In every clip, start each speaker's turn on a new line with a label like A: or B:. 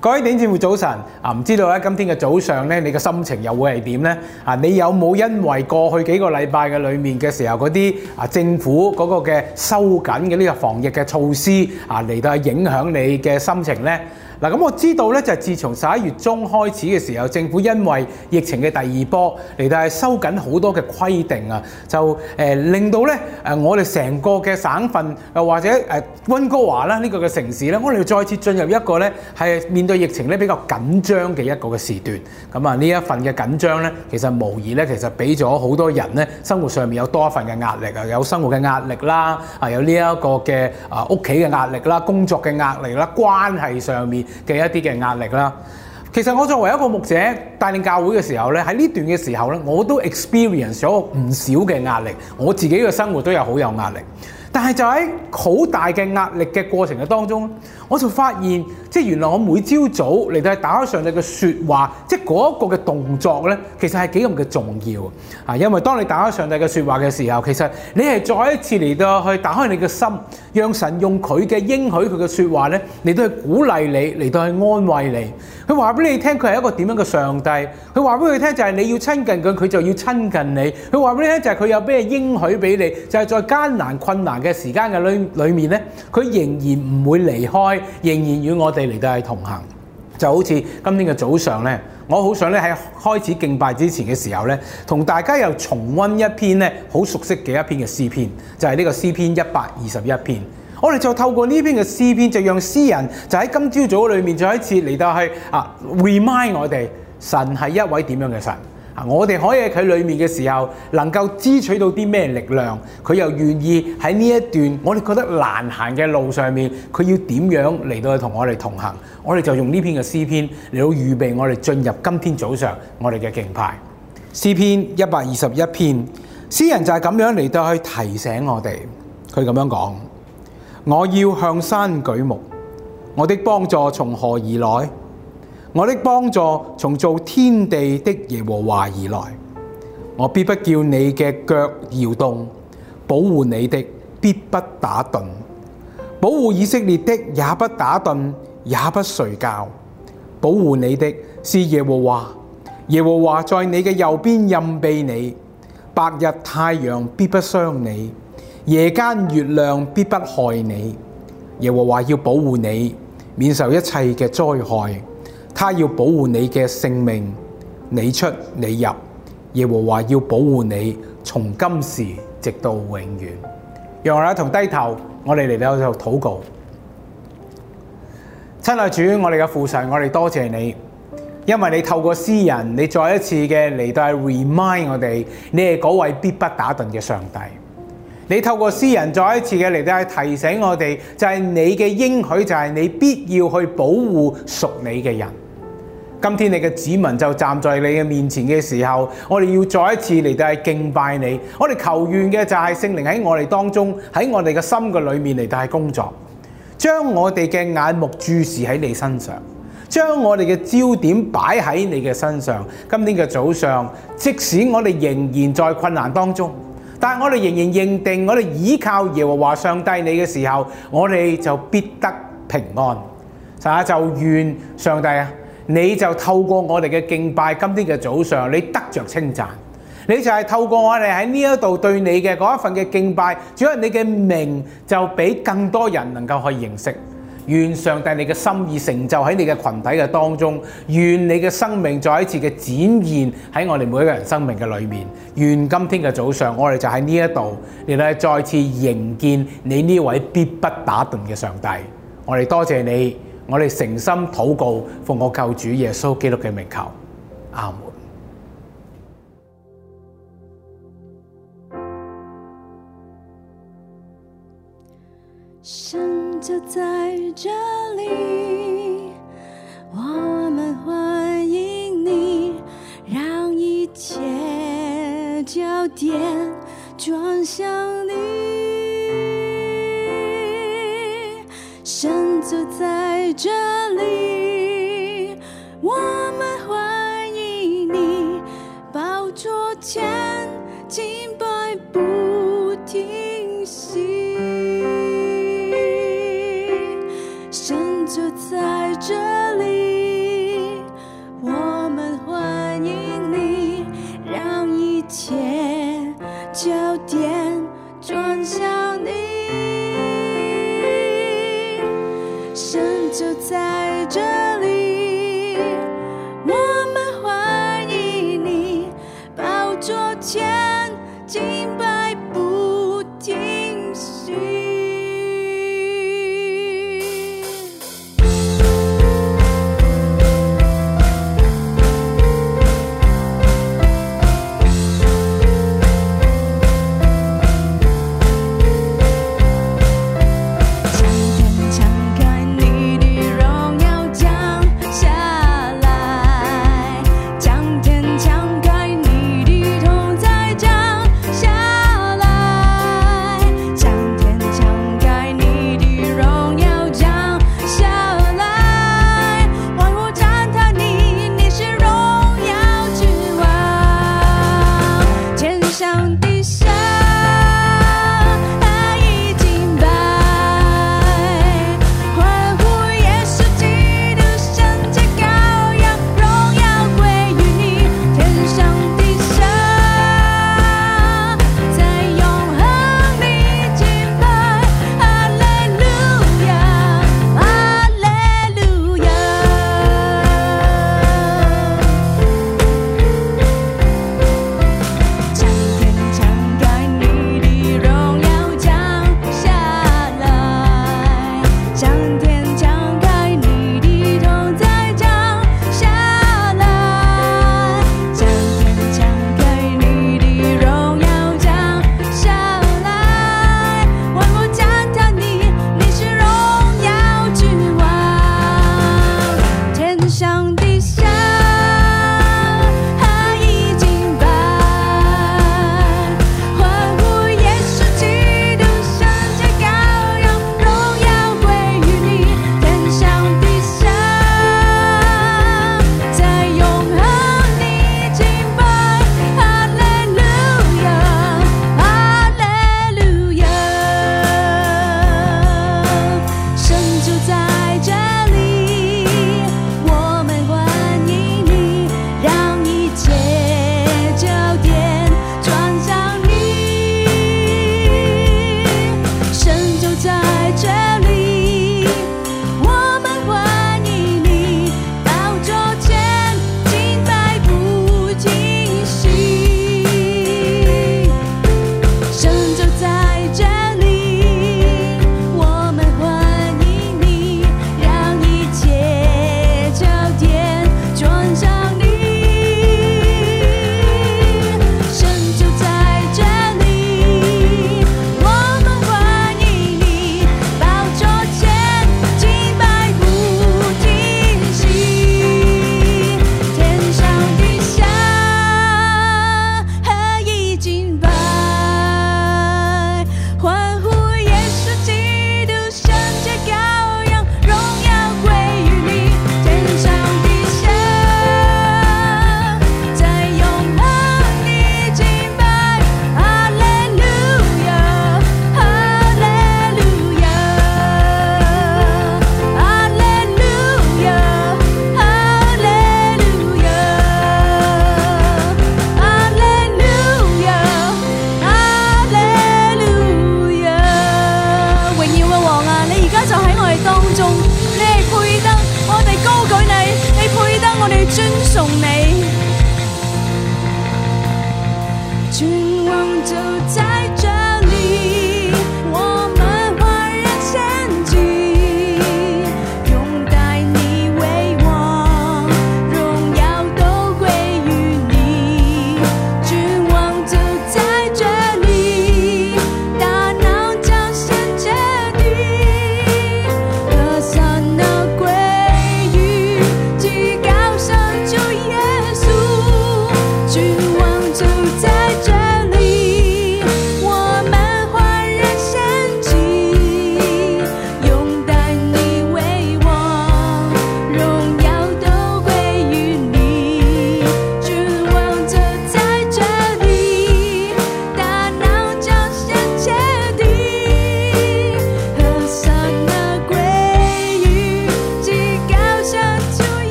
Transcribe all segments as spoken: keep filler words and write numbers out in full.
A: 各位弟兄姊妹早晨啊！唔知道咧，今天嘅早上咧，你嘅心情又會係點呢？啊，你有冇因為過去幾個禮拜嘅裏面嘅時候嗰啲啊政府嗰個嘅收緊嘅呢個防疫嘅措施啊嚟到影響你嘅心情呢？嗱，咁我知道咧，就係自從十一月中開始嘅時候，政府因為疫情嘅第二波嚟到係收緊好多嘅規定啊，就誒、呃、令到咧誒我哋成個嘅省份又或者誒溫哥華啦呢個嘅城市咧，我哋再次進入一個咧係面對疫情咧比較緊張嘅一個嘅時段。咁啊呢一份嘅緊張咧，其實無疑咧其實俾咗好多人咧生活上面有多一份嘅壓力啊，有生活嘅壓力啦，啊有呢一個嘅啊屋企嘅壓力啦，工作嘅壓力啦，關係上面嘅一啲嘅壓力啦，其實我作為一個牧者帶領教會嘅時候咧，喺呢段嘅時候咧，我都 experience 咗唔少嘅壓力，我自己嘅生活都有好有壓力。但係就喺好大嘅壓力嘅過程嘅當中，我就發現，即係原來我每朝早嚟到係打開上帝嘅説話，即係嗰一個嘅動作咧，其實係幾咁嘅重要啊！因為當你打開上帝嘅説話嘅時候，其實你係再一次嚟到去打開你嘅心，讓神用佢嘅應許、佢嘅説話咧嚟到去鼓勵你，嚟到去安慰你。佢話俾你聽，佢係一個點樣嘅上帝。佢話俾佢聽就係你要親近佢，佢就要親近你。佢話俾你聽就係佢有咩應許俾你，就係在艱難困難嘅時間嘅裏裏面咧，佢仍然唔會離開，仍然與我哋嚟到係同行。就好似今天嘅早上咧，我好想咧喺開始敬拜之前嘅時候咧，同大家又重溫一篇咧好熟悉嘅一篇嘅詩篇，就係呢個詩篇一百二十一篇。我哋就透過呢篇嘅詩篇，就讓詩人就喺今朝早裏面再一次嚟到去啊 remind 我哋，神係一位點樣嘅神啊！我哋可以喺佢裏面嘅時候，能夠支取到啲咩力量？佢又願意喺呢一段我哋覺得難行嘅路上面，佢要點樣嚟到去同我哋同行？我哋就用呢篇嘅詩篇嚟到預備我哋進入今天早上我哋嘅敬拜。詩篇一百二十一篇，詩人就係咁樣嚟到去提醒我哋，佢咁樣講。我要向山舉目，我的幫助從何而來？我的幫助從造天地的耶和華而來。我必不叫你嘅腳搖動，保護你的必不打盹，保護以色列的也不打盹，也不睡覺。保護你的是耶和華，耶和華在你嘅右邊蔭庇你，白日太陽必不傷你，夜間月亮必不害你。耶和華要保護你，免受一切嘅災害。他要保護你嘅性命，你出你入。耶和華要保護你，從今時直到永遠。讓我哋一同低頭，我哋嚟到就禱告。親愛主，我哋嘅父神，我哋多謝你，因為你透過詩人，你再一次嘅嚟到 remind 我哋，你係嗰位必不打盹嘅上帝。你透過詩人再一次嘅嚟到提醒我哋，就係你嘅應許，就係你必要去保護屬你嘅人。今天你嘅子民就站在你嘅面前嘅時候，我哋要再一次嚟到係敬拜你。我哋求願嘅就係聖靈喺我哋當中，喺我哋嘅心嘅裏面嚟到係工作，將我哋嘅眼目注視喺你身上，將我哋嘅焦點擺喺你嘅身上。今天嘅早上，即使我哋仍然在困難當中，但係我哋仍然認定，我哋倚靠耶和華上帝你嘅時候，我哋就必得平安。神啊，就願上帝啊，你就透過我哋嘅敬拜，今天嘅早上，你得着稱讚。你就係透過我哋喺呢一度對你嘅嗰一份嘅敬拜，主要你嘅名就俾更多人能夠去認識。願上帝你嘅心意成就喺你嘅群體嘅當中，願你嘅生命再一次嘅展現喺我哋每一個人生命嘅裏面。願今天嘅早上，我哋就喺呢一度嚟到再次迎見你呢位必不打盹嘅上帝。我哋多謝你，我哋誠心禱告，奉我救主耶穌基督嘅名求，阿門。
B: 神就在這裡，我們歡迎你，讓一切焦點轉向你。神就在這裡，我們歡迎你，寶座前敬拜不停息。神就在這裡。 在这里，我们欢迎你，宝座前敬拜不停息。敞开你的荣耀，将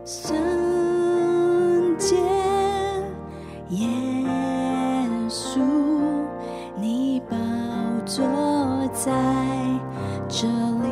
B: 圣洁耶稣，你宝座在这里。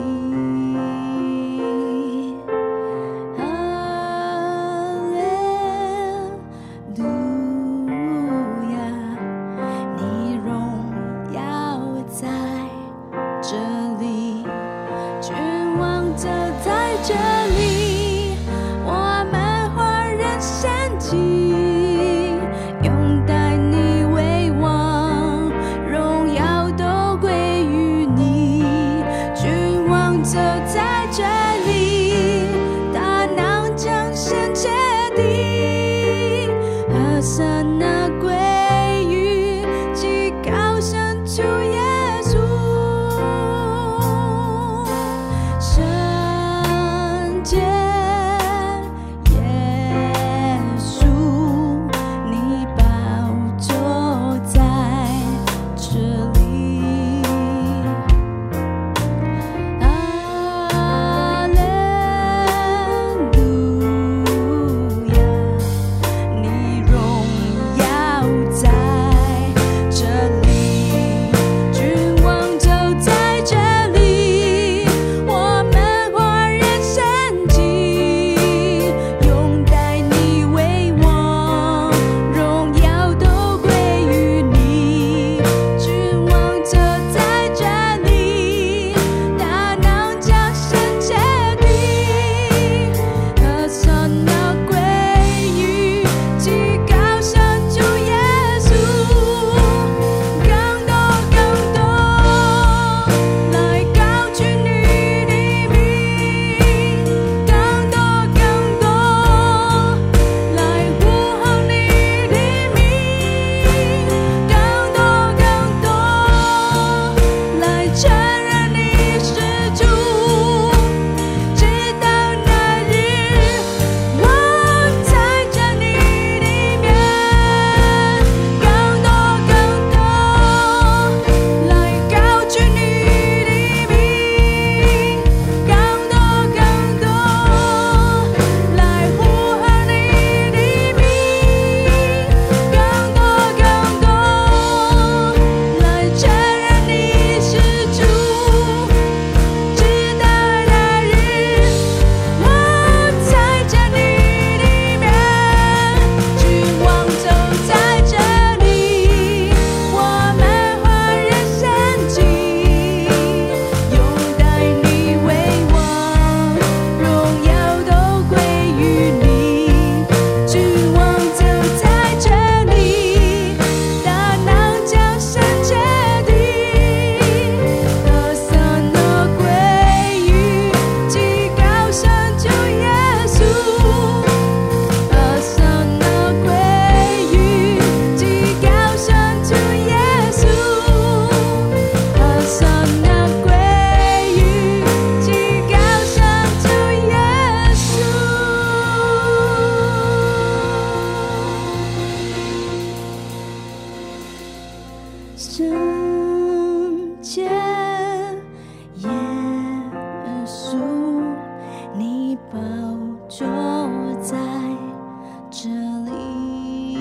B: 圣洁耶稣，你宝座在这里。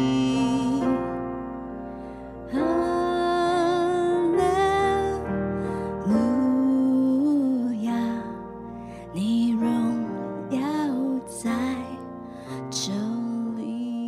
B: 哈利路亚，你荣耀在这里。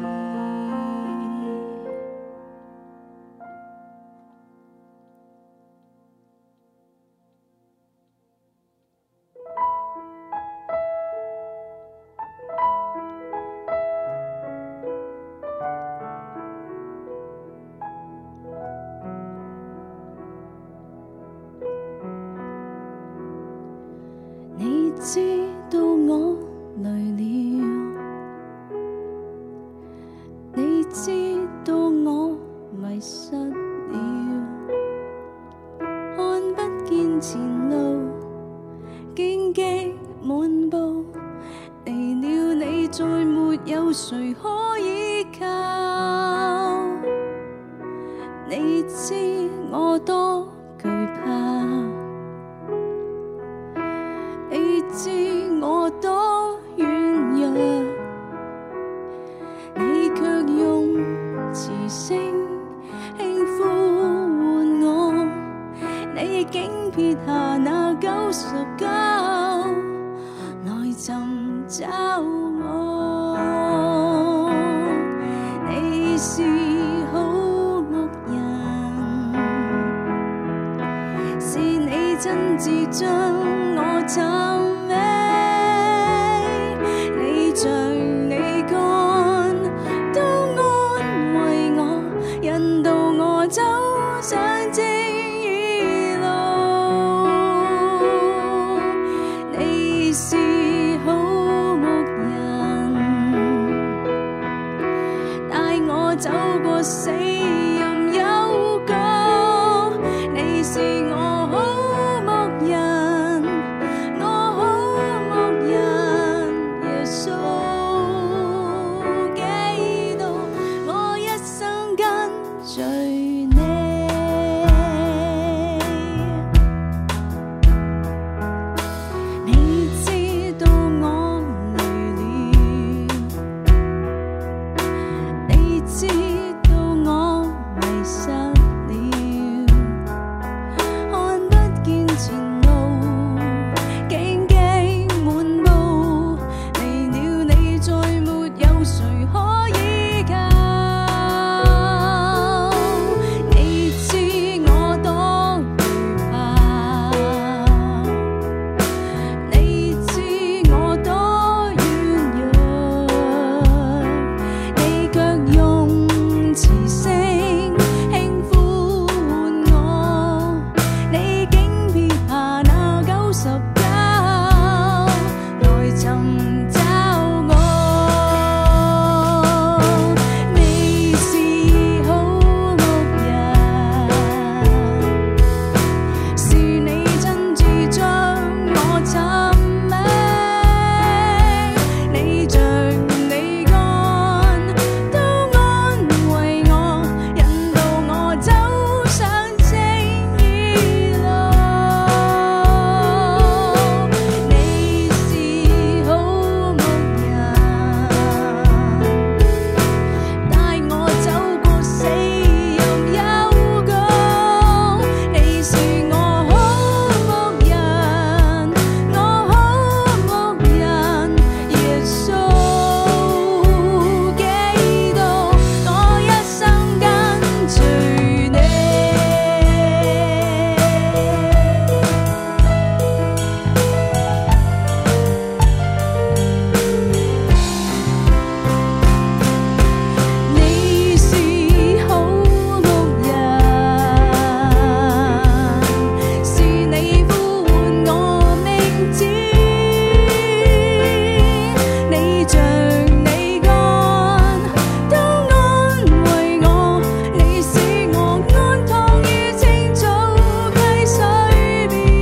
B: 你知道我累了，你知道我迷失了，看不見前路，荊棘滿布，離了你再沒有誰可依靠。你知我多懼怕，你知我多軟弱。 將我尋覓，你像你乾都安慰我，引導我走上正義路。你是好牧人，帶我走過死蔭幽谷，你是我好牧人，我好牧人，耶穌基督，我一生跟隨你。你知道我累了，你知道我迷失了，看不見前路，荊棘滿布，離了你再沒有誰可依靠。你知我多懼怕，你知我多軟弱，你卻用慈聲輕呼喚我，你竟撇下那九十九來尋找我。你是好牧人，是你親自將我尋覓，你像你乾都安慰我，引導我走上正義路。你是好牧人，帶我走過死蔭幽谷，你是我好牧人，我好牧人，耶穌基督，我一生跟隨你。你是好牧人，是你呼喚我名字，你像你乾都安慰我，你使我安躺於青草溪水邊。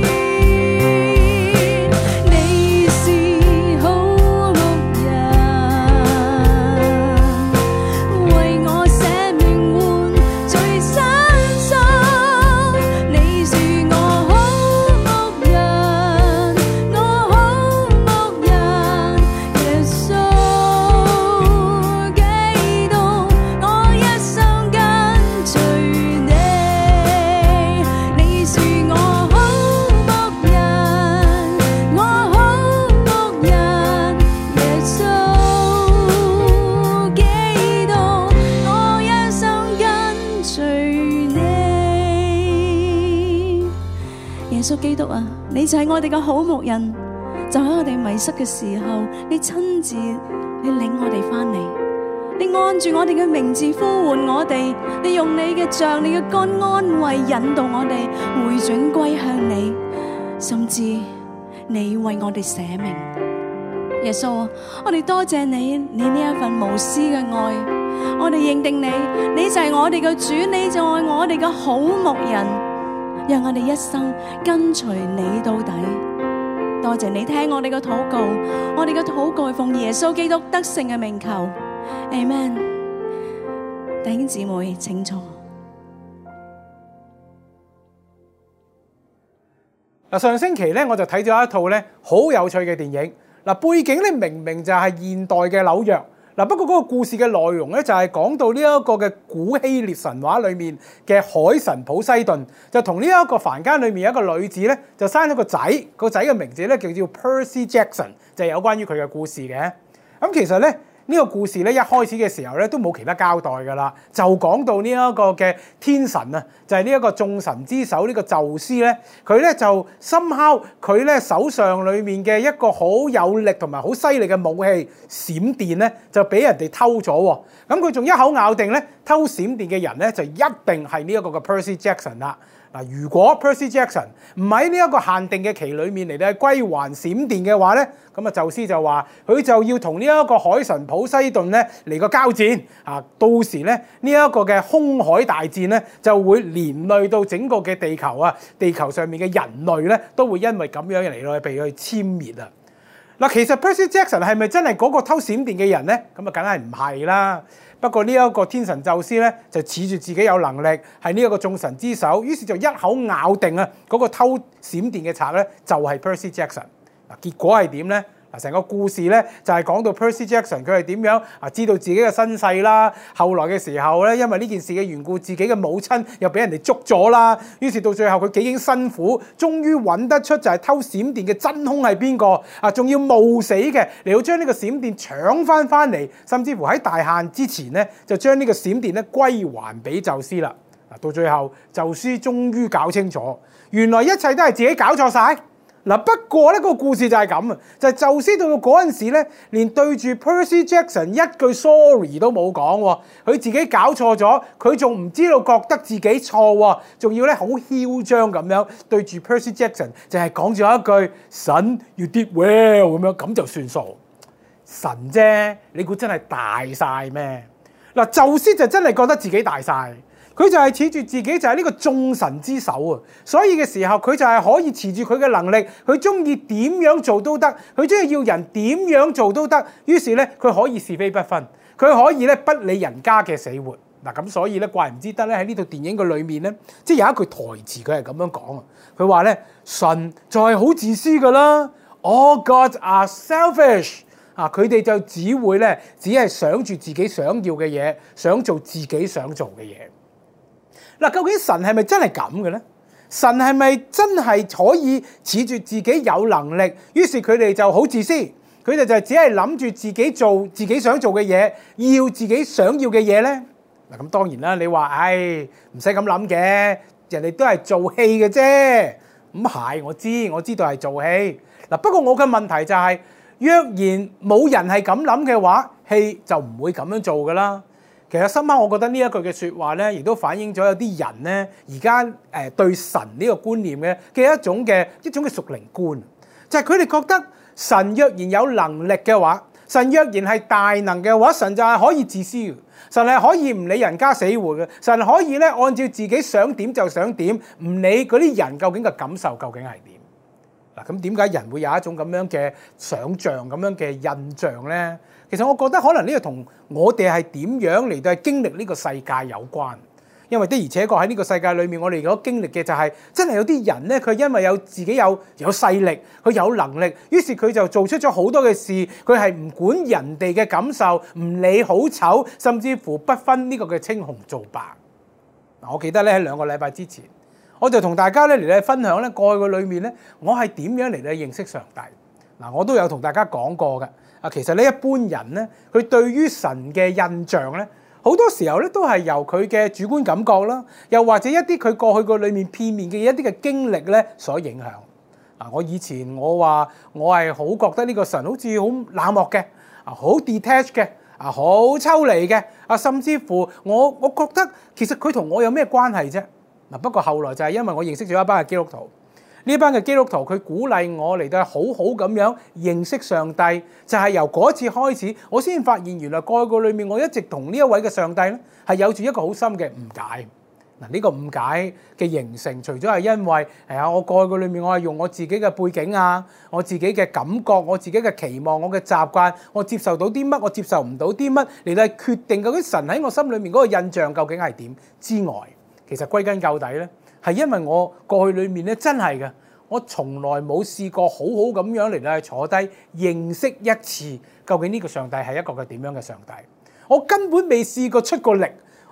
B: 你是好牧人，為我捨命換罪身心。你是我好牧人，我好牧人，耶穌基督，我一生跟隨你。你是我好牧人，我好牧人，耶穌基督，我一生跟隨你。耶穌基督啊，你就係我哋嘅好牧人，就喺我哋迷失嘅時候，你親自你領我哋翻嚟，你按住我哋嘅名字呼喚我哋，你用你嘅杖、你嘅竿安慰引導我哋回轉歸向你，甚至你為我哋捨命。耶穌啊，我哋多謝你，你呢一份無私嘅愛，我哋認定你，你就係我哋嘅主，你就係我哋嘅好牧人，讓我哋一生跟隨你到底。多謝你聽我哋嘅禱告，我哋嘅禱告奉耶穌基督得勝嘅名求，Amen。弟兄姊妹請坐。
A: 嗱，上星期咧我就睇咗一套咧好有趣嘅電影。嗱，背景咧明明就係現代嘅紐約。嗱，不過嗰個故事嘅內容咧就係講到呢一個嘅古希臘神話裏面嘅海神普西頓，就同呢一個凡間裏面有一個女子咧就生咗個仔，個仔嘅名字咧叫做 Percy Jackson，就係有關於佢嘅故事嘅。咁其實咧呢個故事咧一開始嘅時候咧都冇其他交代㗎啦，就講到呢一個嘅天神啊，就係呢一個眾神之首呢個宙斯咧，佢咧就somehow佢咧手上裡面嘅一個好有力同埋好犀利嘅武器閃電咧，就俾人哋偷咗喎。咁佢仲一口咬定咧，偷閃電嘅人咧就一定係呢一個嘅 Percy Jackson 啦。嗱，如果 Percy Jackson 唔喺呢一個限定嘅期裏面嚟到歸還閃電嘅話咧，咁啊宙斯就話佢就要同呢一個海神普西頓咧嚟個交戰啊！到時咧呢一個嘅空海大戰咧就會連累到整個嘅地球啊！地球上面嘅人類咧都會因為咁樣嚟到被佢殲滅啊！嗱，其實 Percy Jackson 係咪真係嗰個偷閃電嘅人咧？咁啊，梗係唔係啦。不過呢一個天神宙斯咧就恃住自己有能力係呢一個眾神之首，於是就一口咬定啊嗰個偷閃電嘅賊咧就係 Percy Jackson。嗱，結果係點咧？嗱，成個故事咧就係講到 Percy Jackson 佢係點樣啊知道自己嘅身世啦。後來嘅時候咧，因為呢件事嘅緣故，自己嘅母親又俾人哋捉咗啦。於是到最後佢幾經辛苦，終於揾得出就係偷閃電嘅真兇係邊個啊？仲要冒死嘅嚟到將呢個閃電搶翻翻嚟，甚至乎喺大限之前咧就將呢個閃電咧歸還俾宙斯啦。嗱，到最後宙斯終於搞清楚，原來一切都係自己搞錯晒。嗱，不過咧個故事就係咁啊，就係宙斯到到嗰陣時咧，連對住 Percy Jackson 一句 sorry 都冇講喎，佢自己搞錯咗，佢仲唔知道覺得自己錯喎，仲要咧好囂張咁樣對住 Percy Jackson 就係講咗一句神 you did well 咁樣，咁就算數。神啫，你估真係大晒咩？嗱，宙斯就真係覺得自己大晒。佢就係恃住自己就係呢個眾神之首啊，所以嘅時候佢就係可以持住佢嘅能力，佢中意點樣做都得，佢中意要人點樣做都得。於是咧，佢可以是非不分，佢可以咧不理人家嘅死活。嗱，咁所以咧，怪唔之得咧喺呢套電影嘅裏面咧，即係有一句台詞佢係咁樣講啊。佢話咧，神就係好自私噶啦 ，All gods are selfish 啊，佢哋就只會咧只係想住自己想要嘅嘢，想做自己想做嘅嘢。嗱，究竟神係咪真係咁嘅咧？神係咪真係可以恃住自己有能力，於是佢哋就好自私，佢哋就只係諗住自己做自己想做嘅嘢，要自己想要嘅嘢咧？嗱，咁當然啦，你話唉唔使咁諗嘅，人哋都係做戲嘅啫。咁係，我知我知道係做戲。嗱，不過我嘅問題就係，若然冇人係咁諗嘅話，戲就唔會咁樣做噶啦。其實深刻，我覺得呢一句嘅説話咧，亦都反映咗有啲人咧，而家誒對神呢個觀念嘅嘅一種嘅一種嘅屬靈觀，就係佢哋覺得神若然有能力嘅話，神若然係大能嘅話，神就係可以自私嘅，神係可以唔理人家死活嘅，神可以咧按照自己想點就想點，唔理嗰啲人究竟嘅感受究竟係點。嗱，咁點解人會有一種咁樣嘅想像、咁樣嘅印象咧？其實我覺得可能呢個同我哋係點樣嚟到係經歷呢個世界有關，因為的而且確喺呢個世界裏面，我哋如果經歷嘅就係、是、真係有啲人咧，佢因為有自己有有勢力，佢有能力，於是佢就做出咗好多嘅事，佢係唔管人哋嘅感受，唔理好醜，甚至乎不分呢個嘅青紅皂白。嗱，我記得咧喺兩個禮拜之前，我就同大家咧嚟到分享咧過去嘅裏面咧，我係點樣嚟到認識上帝。嗱，我都有同大家講過嘅。啊，其實呢一般人咧，佢對於神嘅印象咧，好多時候咧都係由佢嘅主觀感覺啦，又或者一啲佢過去個裏面片面嘅一啲嘅經歷咧所影響。啊，我以前我話我係好覺得呢個神好似好冷漠嘅，啊好 detach 嘅，啊好抽離嘅，啊甚至乎我我覺得其實佢同我有咩關係啫？嗱，不過後來就係因為我認識咗一班嘅基督徒。呢班嘅基督徒佢鼓勵我嚟到好好咁樣認識上帝，就係由嗰次開始，我先發現原來過去個裏面我一直同呢一位嘅上帝咧係有住一個好深嘅誤解。嗱，呢個誤解嘅形成，除咗係因為係啊，我過去個裏面我係用我自己嘅背景啊，我自己嘅感覺，我自己嘅期望，我嘅習慣，我接受到啲乜，我接受唔到啲乜嚟到決定究竟神喺我心裏面嗰個印象究竟係點之外，其實歸根究底咧。係因為我過去裏面咧真係嘅，我從來冇試過好好咁樣嚟到去坐低認識一次，究竟呢個上帝係一個嘅點樣嘅上帝。我根本未試過出過力，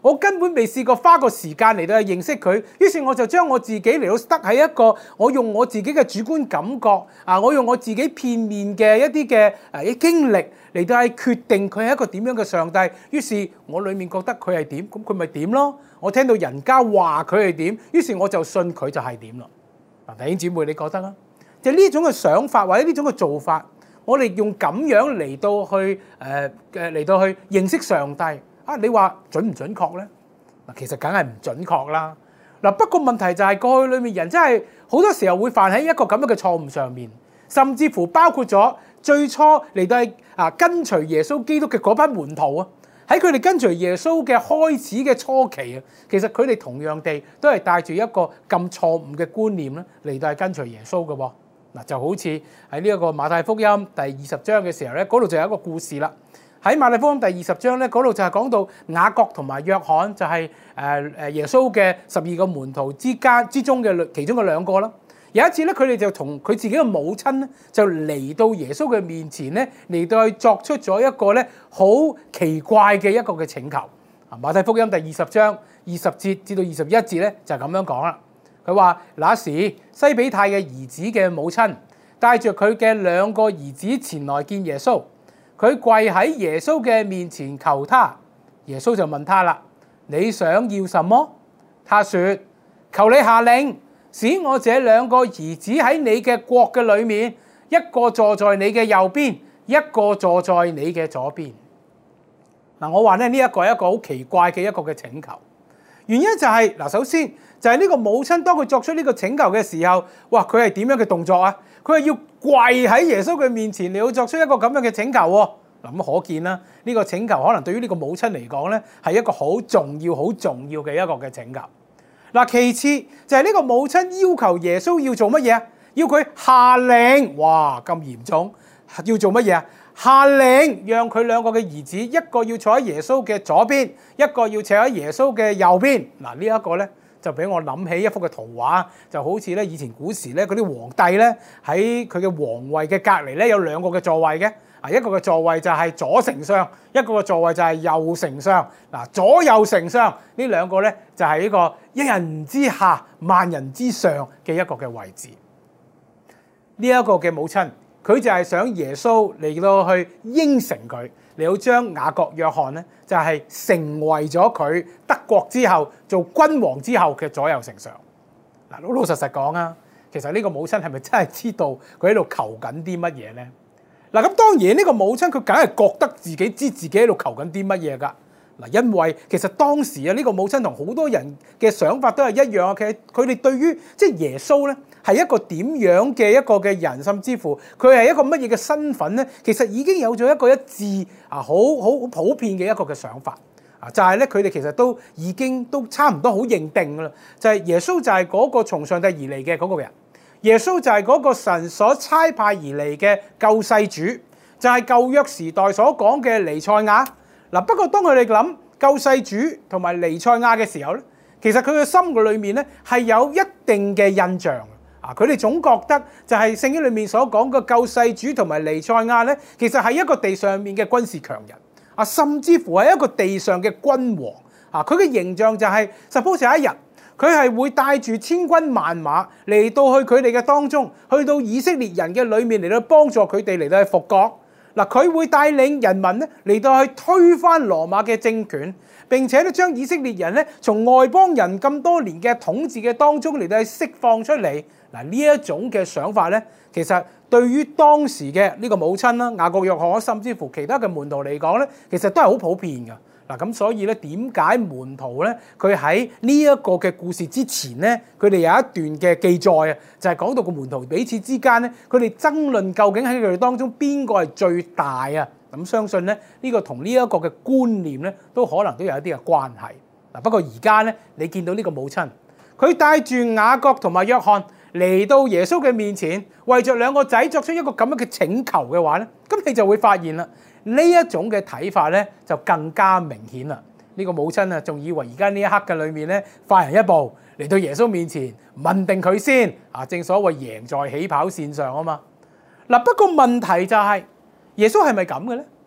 A: 我根本未試過花個時間嚟到去認識佢，於是我就將我自己嚟到得喺一個，我用我自己嘅主觀感覺啊，我用我自己片面嘅一啲嘅誒經歷嚟到去決定佢係一個點樣嘅上帝。於是我裡面覺得佢係點，咁佢咪點咯。我聽到人家話佢係點，於是我就信佢就係點咯。嗱，弟兄姊妹，你覺得啊？就呢種嘅想法或者呢種嘅做法，我哋用咁樣嚟到去誒誒嚟到去認識上帝。啊！你話準唔準確咧？嗱，其實梗係唔準確啦。嗱，不過問題就係過去裏面人真係好多時候會犯喺一個咁樣嘅錯誤上面，甚至乎包括咗最初嚟到係啊跟隨耶穌基督嘅嗰班門徒啊，喺佢哋跟隨耶穌嘅開始嘅初期啊，其實佢哋同樣地都係帶住一個咁錯誤嘅觀念咧嚟到係跟隨耶穌嘅喎。嗱，就好似喺呢一個馬太福音第二十章嘅時候咧，嗰度就有一個故事啦。喺馬太福音第二十章咧，嗰度就係講到雅各同埋約翰，就係誒誒耶穌嘅十二個門徒之間之中嘅其中嘅兩個啦。有一次咧，佢哋就同佢自己嘅母親咧，就嚟到耶穌嘅面前咧，嚟到去作出咗一個咧好奇怪嘅一個嘅請求。啊，馬太福音第二十章二十節至到二十一節咧，就係咁樣講啦。佢話：那時西比泰嘅兒子嘅母親帶着佢嘅兩個兒子前來見耶穌。佢跪喺耶穌嘅面前求他，耶穌就問他啦：你想要什麼？他說：求你下令，使我這兩個兒子喺你嘅國嘅裏面，一個坐在你嘅右邊，一個坐在你嘅左邊。嗱，我話咧呢一個係一個好奇怪嘅一個嘅請求，原因就係嗱，首先就係呢個母親當佢作出呢個請求嘅時候，哇，佢係點樣嘅動作啊？佢係要跪喺耶穌嘅面前，你要作出一個咁樣嘅請求喎。嗱，咁可見啦，呢個請求可能對於呢個母親嚟講咧，係一個好重要、好重要嘅一個嘅請求。嗱，其次就係呢個母親要求耶穌要做乜嘢啊？要佢下令，哇，咁嚴重，要做乜嘢啊？下令讓佢兩個嘅兒子，一個要坐喺耶穌嘅左邊，一個要坐喺耶穌嘅右邊。嗱，呢一個咧，就俾我諗起一幅嘅圖畫，就好似咧以前古時咧嗰啲皇帝咧喺佢嘅皇位嘅隔離咧有兩個嘅座位嘅，啊一個嘅座位就係左丞相，一個嘅座位就係右丞相。嗱，左右丞相呢兩個咧就係呢個一人之下萬人之上嘅一個嘅位置。呢、這、一個嘅母親，佢就係想耶穌嚟到去應承佢，嚟到將雅各、約翰咧，就係成為咗佢得國之後做君王之後嘅左右丞相。嗱，老老實實講啊，其實呢個母親係咪真係知道佢喺度求緊啲乜嘢咧？嗱，咁當然呢個母親佢梗係覺得自己知自己喺度求緊啲乜嘢㗎。嗱，因為其實當時啊，呢個母親同好多人嘅想法都係一樣啊。其實佢哋對於即係耶穌咧係一個點樣嘅一個嘅人，甚至乎佢係一個乜嘢嘅身份咧，其實已經有咗一個一致啊，好好好普遍嘅一個嘅想法啊，就係咧佢哋其實都已經都差唔多好認定㗎啦，就係耶穌就係嗰個從上帝而嚟嘅嗰個人，耶穌就係嗰個神所差派而嚟嘅救世主，就係舊約時代所講嘅彌賽亞。嗱，不過當佢哋諗救世主同埋彌賽亞嘅時候咧，其實佢嘅心嘅裏面咧係有一定嘅印象啊！佢哋總覺得就係聖經裏面所講嘅救世主同埋彌賽亞咧，其實係一個地上面嘅軍事強人啊，甚至乎係一個地上嘅君王啊！佢嘅形象就係 suppose 有一日佢係會帶住千軍萬馬嚟到去佢哋嘅當中，去到以色列人嘅裏面嚟到幫助佢哋嚟到去復國。嗱，佢會帶領人民咧嚟到去推翻羅馬嘅政權，並且咧將以色列人咧從外邦人咁多年嘅統治嘅當中嚟到去釋放出嚟。嗱，呢一種嘅想法咧，其實對於當時嘅呢個母親啦、雅各、約翰，甚至乎其他嘅門徒嚟講咧，其實都係好普遍嘅。嗱，咁所以咧，點解門徒咧佢喺呢一個嘅故事之前咧，佢哋有一段嘅記載啊，就係講到個門徒彼此之間咧，佢哋爭論究竟喺佢哋當中邊個係最大啊？咁相信咧呢個同呢一個嘅觀念咧，都可能都有一啲嘅關係。嗱，不過而家咧，你見到呢個母親，佢帶住雅各同埋約翰嚟到耶穌嘅面前，為着兩個仔作出一個咁樣嘅請求嘅話咧，咁你就會發現啦。呢一種嘅睇法咧，就更加明顯啦。呢個母親啊，仲以為而家呢一刻嘅裏面咧，快人一步嚟到耶穌面前問定佢先啊！正所謂贏在起跑線上啊嘛。嗱，不過問題就係耶穌係咪咁嘅咧？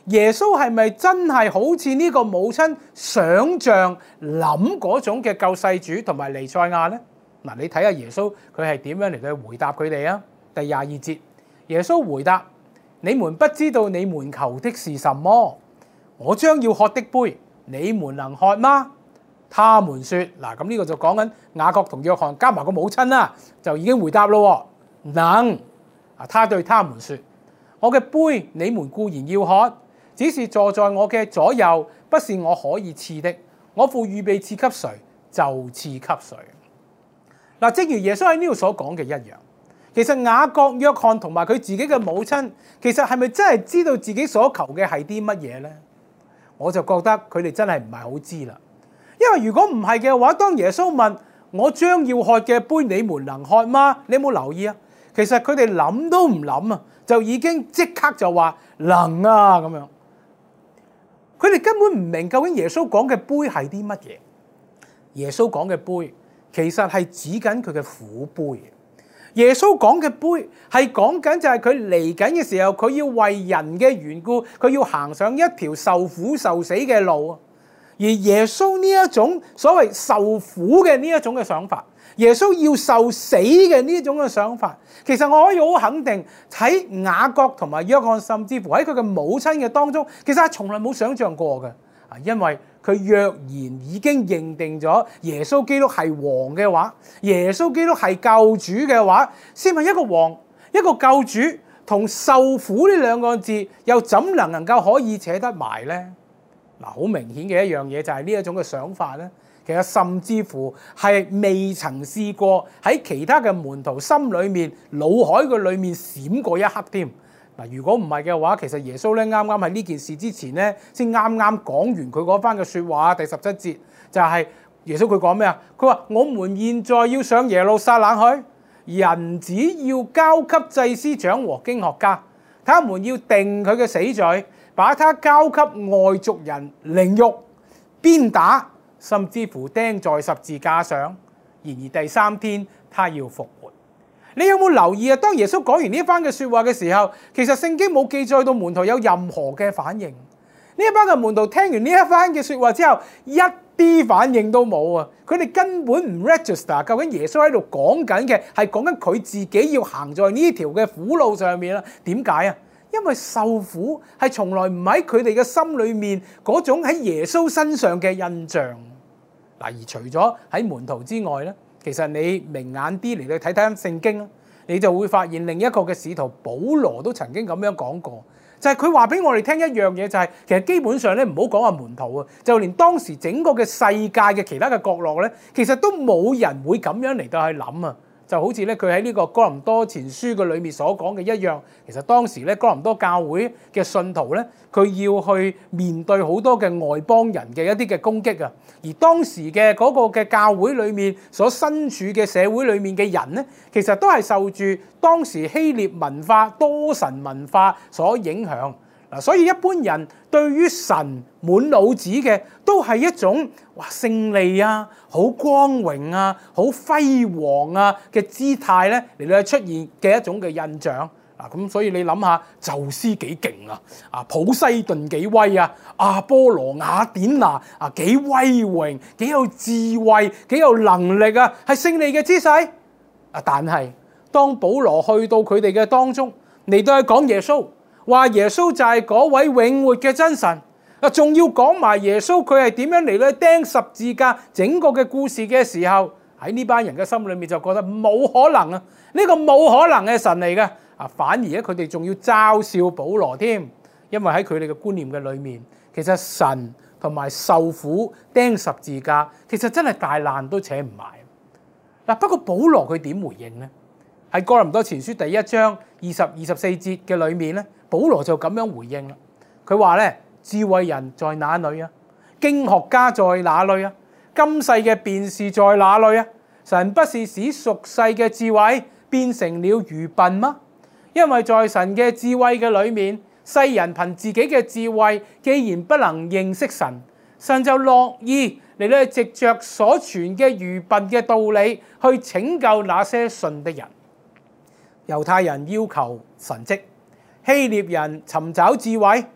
A: 耶穌係咪真係好似呢個母親想像諗嗰種嘅救世主同埋彌賽亞呢？嗱，你睇下耶穌佢係點樣嚟到回答佢哋啊？第廿二節，耶穌回答：你們不知道你們求的是什麼，我將要喝的杯，你們能喝嗎？他們說：嗱，咁呢個就講緊雅各同約翰加埋個母親啦，就已經回答咯，能。啊，他對他們說：我嘅杯你們固然要喝，只是坐在我嘅左右，不是我可以賜的，我父預備賜給誰就賜給誰。嗱，正如耶穌喺呢度所講嘅一樣，其實雅各、約翰同埋佢自己嘅母親，其實係咪真係知道自己所求嘅係啲乜嘢呢？我就覺得佢哋真係唔係好知啦。因為如果唔係嘅話，當耶穌問我將要喝嘅杯，你們能喝嗎？你有冇留意啊？其實佢哋諗都唔諗啊，就已經即刻就話能啊咁樣。佢哋根本唔明究竟耶穌講嘅杯係啲乜嘢。耶穌講嘅杯其實係指緊佢嘅苦杯。耶穌講嘅杯係講緊就係佢嚟緊嘅時候，佢要為人嘅緣故，佢要行上一條受苦受死嘅路。而耶穌呢一種所謂受苦嘅呢一種嘅想法，耶穌要受死嘅呢種嘅想法，其實我可以好肯定喺雅各同埋約翰，甚至乎喺佢嘅母親嘅當中，其實係從來冇想象過嘅。啊，因為佢若然已經認定咗耶穌基督係王嘅話，耶穌基督係救主嘅話，先問一個王一個救主同受苦呢兩個字，又怎能能夠可以扯得埋呢？嗱，好明顯嘅一樣嘢就係呢一種嘅想法咧，其實甚至乎係未曾試過喺其他嘅門徒心裏面、腦海嘅裏面閃過一刻添。嗱，如果唔係嘅話，其實耶穌咧啱啱喺呢件事之前咧，先啱啱講完佢嗰番嘅説話。第十七節就係耶穌佢講咩啊？佢話：我們現在要上耶路撒冷去，人子要交給祭司長和經學家，他們要定佢嘅死罪，把他交給外族人凌辱、鞭打，甚至乎釘在十字架上。然而第三天他要復活。你有冇留意啊？當耶穌講完呢一番嘅説話嘅時候，其實聖經冇記載到門徒有任何嘅反應。呢一班嘅門徒聽完呢一番嘅説話之後，一啲反應都冇啊！佢哋根本唔 register 究竟耶穌喺度講緊嘅係講緊佢自己要行在呢條嘅苦路上面啦。點解啊？因為受苦係從來唔喺佢哋嘅心裏面嗰種喺耶穌身上嘅印象。嗱，而除咗喺門徒之外咧，其實你明眼啲嚟到睇睇聖經啦，你就會發現另一個嘅使徒保羅都曾經咁樣講過，就係佢話俾我哋聽一樣嘢，就係其實基本上咧唔好講話門徒啊，就連當時整個嘅世界嘅其他嘅角落咧，其實都冇人會咁樣嚟到去諗啊。就好似咧佢喺呢個哥林多前書嘅裏面所講嘅一樣，其實當時咧哥林多教會嘅信徒咧，佢要去面對好多嘅外邦人嘅一啲嘅攻擊啊。而當時嘅嗰個嘅教會裏面所身處嘅社會裏面嘅人咧，其實都係受住當時希臘文化、多神文化所影響。嗱，所以一般人對於神滿腦子嘅都係一種哇勝利啊、好光榮啊、好輝煌啊嘅姿態咧嚟到出現嘅一種嘅印象。嗱，咁所以你諗下，宙斯幾勁啊，啊普西頓幾威啊，阿波羅雅典娜啊幾威榮、幾有智慧、幾有能力啊，係勝利嘅姿勢。啊，但係當保羅去到佢哋嘅當中嚟到去講耶穌，話耶穌就係嗰位永活嘅真神，啊，仲要講埋耶穌佢係點樣嚟到釘十字架，整個嘅故事嘅時候，喺呢班人嘅心裏面就覺得冇可能啊！呢個冇可能嘅神嚟嘅，啊，反而咧佢哋仲要嘲笑保羅添，因為喺佢哋嘅觀念嘅裏面，其實神同埋受苦釘十字架，其實真係大難都扯唔埋。嗱，不過保羅佢點回應呢？喺哥林多前書第一章二十二十四節嘅裏面咧，保羅就咁樣回應啦。佢話咧：智慧人在哪裏啊？經學家在哪裏啊？今世嘅辯士在哪裏啊？神不是使屬世嘅智慧變成了愚笨嗎？因為在神嘅智慧嘅裏面，世人憑自己嘅智慧，既然不能認識神，神就樂意嚟到藉着所傳嘅愚笨嘅道理去拯救那些信的人。猶太人要求神蹟，希臘人尋找智慧，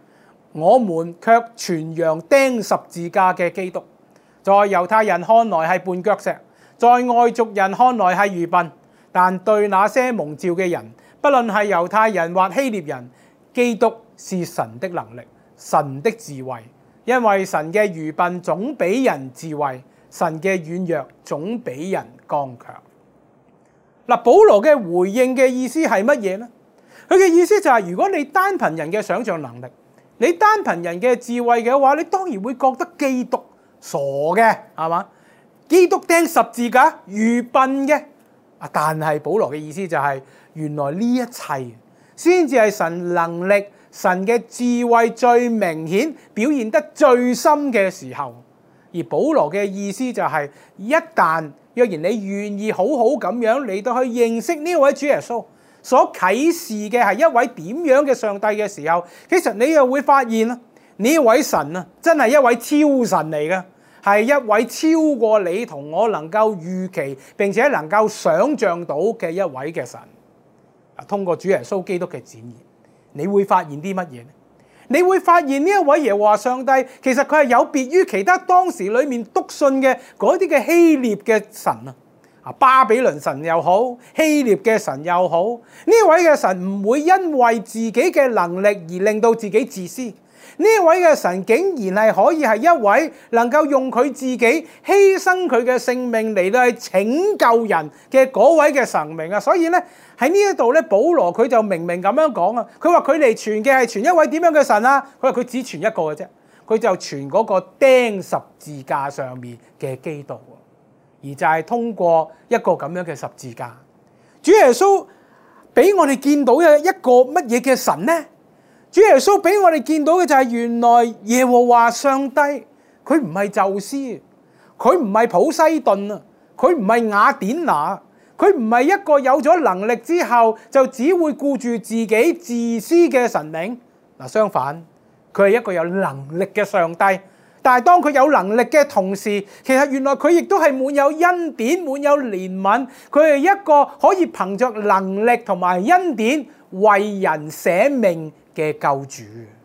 A: 我們卻傳揚釘十字架嘅基督，在猶太人看來係絆腳石，在外族人看來係愚笨，但對那些蒙召嘅人，不論係猶太人或希臘人，基督是神的能力，神的智慧，因為神嘅愚笨總比人智慧，神嘅軟弱總比人剛強。嗱，保羅嘅回應嘅意思係乜嘢呢？佢嘅意思就係、是，如果你單憑人嘅想像能力，你單憑人嘅智慧嘅話，你當然會覺得基督傻嘅，係嘛？基督釘十字架，愚笨嘅。啊，但係保羅嘅意思就係、是，原來呢一切先至係神能力、神嘅智慧最明顯、表現得最深嘅時候。而保羅嘅意思就係、是，一旦若然你願意好好咁樣嚟到去認識呢位主耶穌所啟示嘅係一位點樣嘅上帝嘅時候，其實你又會發現啦，呢位神啊，真係一位超神嚟嘅，係一位超過你同我能夠預期並且能夠想像到嘅一位嘅神。通過主耶穌基督嘅展現，你會發現啲乜嘢呢？你會發現呢一位耶和華上帝，其實佢係有別於其他當時裏面篤信嘅嗰啲嘅希臘嘅神啊，啊巴比倫神又好，希臘嘅神又好，呢位嘅神唔會因為自己嘅能力而令到自己自私。呢位嘅神竟然係可以係一位能夠用佢自己犧牲佢嘅性命嚟到去拯救人嘅嗰位嘅神明啊！所以咧喺呢一度咧，保羅佢就明明咁樣講啊，佢話佢嚟傳嘅係傳一位點樣嘅神啊？佢話佢只傳一個嘅啫，佢就傳嗰個釘十字架上面嘅基督，而就係通過一個咁樣嘅十字架，主耶穌俾我哋見到嘅一個乜嘢嘅神呢？主耶穌俾我哋見到嘅就係原來耶和華上帝，佢唔係宙斯，佢唔係普西頓啊，佢唔係雅典娜，佢唔係一個有咗能力之後就只會顧住自己自私嘅神明。嗱，相反，佢係一個有能力嘅上帝。但係當佢有能力嘅同時，其實原來佢亦都係滿有恩典、滿有憐憫。佢係一個可以憑着能力同埋恩典為人捨命嘅救主。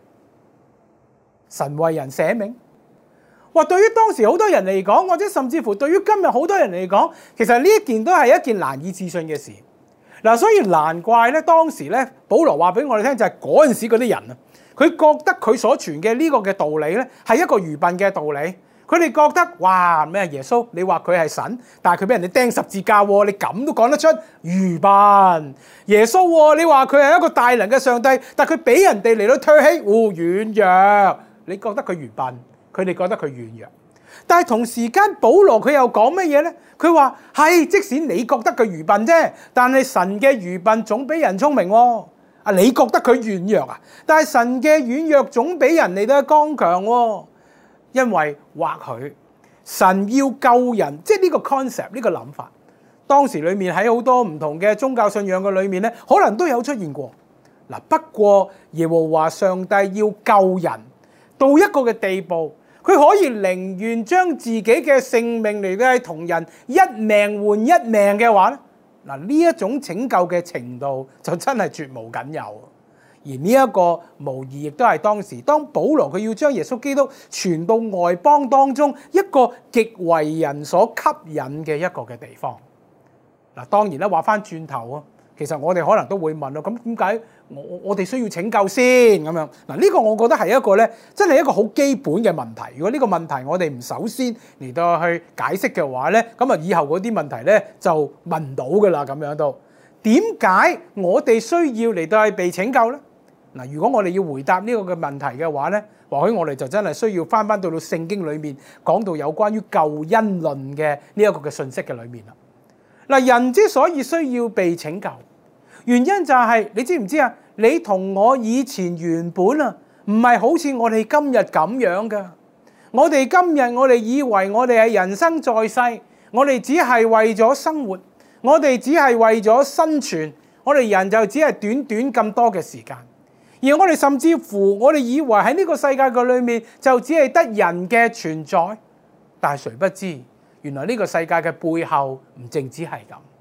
A: 神為人捨命，哇！對於當時好多人嚟講，或者甚至乎對於今日好多人嚟講，其實呢一件都係一件難以置信嘅事。嗱，所以難怪咧，當時咧，保羅話俾我哋聽就係嗰陣時嗰啲人啊，佢覺得佢所傳嘅呢個嘅道理咧係一個愚笨嘅道理。佢哋覺得哇咩耶穌，你話佢係神，但係佢俾人哋釘十字架喎，你咁都講得出愚笨。耶穌喎，你話佢係一個大能嘅上帝，但係佢俾人哋嚟到唾棄，哦軟弱。你覺得佢愚笨，佢哋覺得佢軟弱。但係同時間，保羅佢又講乜嘢咧？佢話係，即使你覺得佢愚笨啫，但係神嘅愚笨總比人聰明喎。啊，你覺得佢軟弱啊？但係神嘅軟弱總比人嚟得剛強喎。因為或許神要救人，即係呢個 concept 呢個諗法，當時裏面喺好多唔同嘅宗教信仰嘅裏面咧，可能都有出現過。嗱，不過耶和華上帝要救人到一個嘅地步，佢可以寧願將自己嘅性命嚟到係同人一命換一命嘅話咧，嗱，呢一種拯救嘅程度就真係絕無僅有。而呢一個無疑亦都係當時當保羅佢要將耶穌基督傳到外邦當中一個極為人所吸引嘅一個嘅地方。嗱，當然啦，話翻轉頭啊，其實我哋可能都會問咯，咁點解我我哋需要拯救先咁樣？嗱，呢個我覺得係一個咧，真係一個好基本嘅問題。如果呢個問題我哋唔首先嚟到去解釋嘅話咧，咁啊以後嗰啲問題咧就問唔到噶啦。咁樣都點解我哋需要嚟到去被拯救咧？嗱，如果我哋要回答呢個嘅問題嘅話咧，或許我哋就真係需要翻翻到到聖經裏面講到有關於救恩論嘅呢一個嘅信息嘅裏面啦。嗱，人之所以需要被拯救，原因就係、是、你知唔知啊？你同我以前原本啊，唔係好似我哋今日咁樣噶。我哋今日我哋以為我哋係人生在世，我哋只係為咗生活，我哋只係為咗生存，我哋人就只係短短咁多嘅時間。而我哋甚至乎，我哋以為喺呢個世界嘅裏面就只係得人嘅存在，但係誰不知，原來呢個世界嘅背後唔淨止係咁。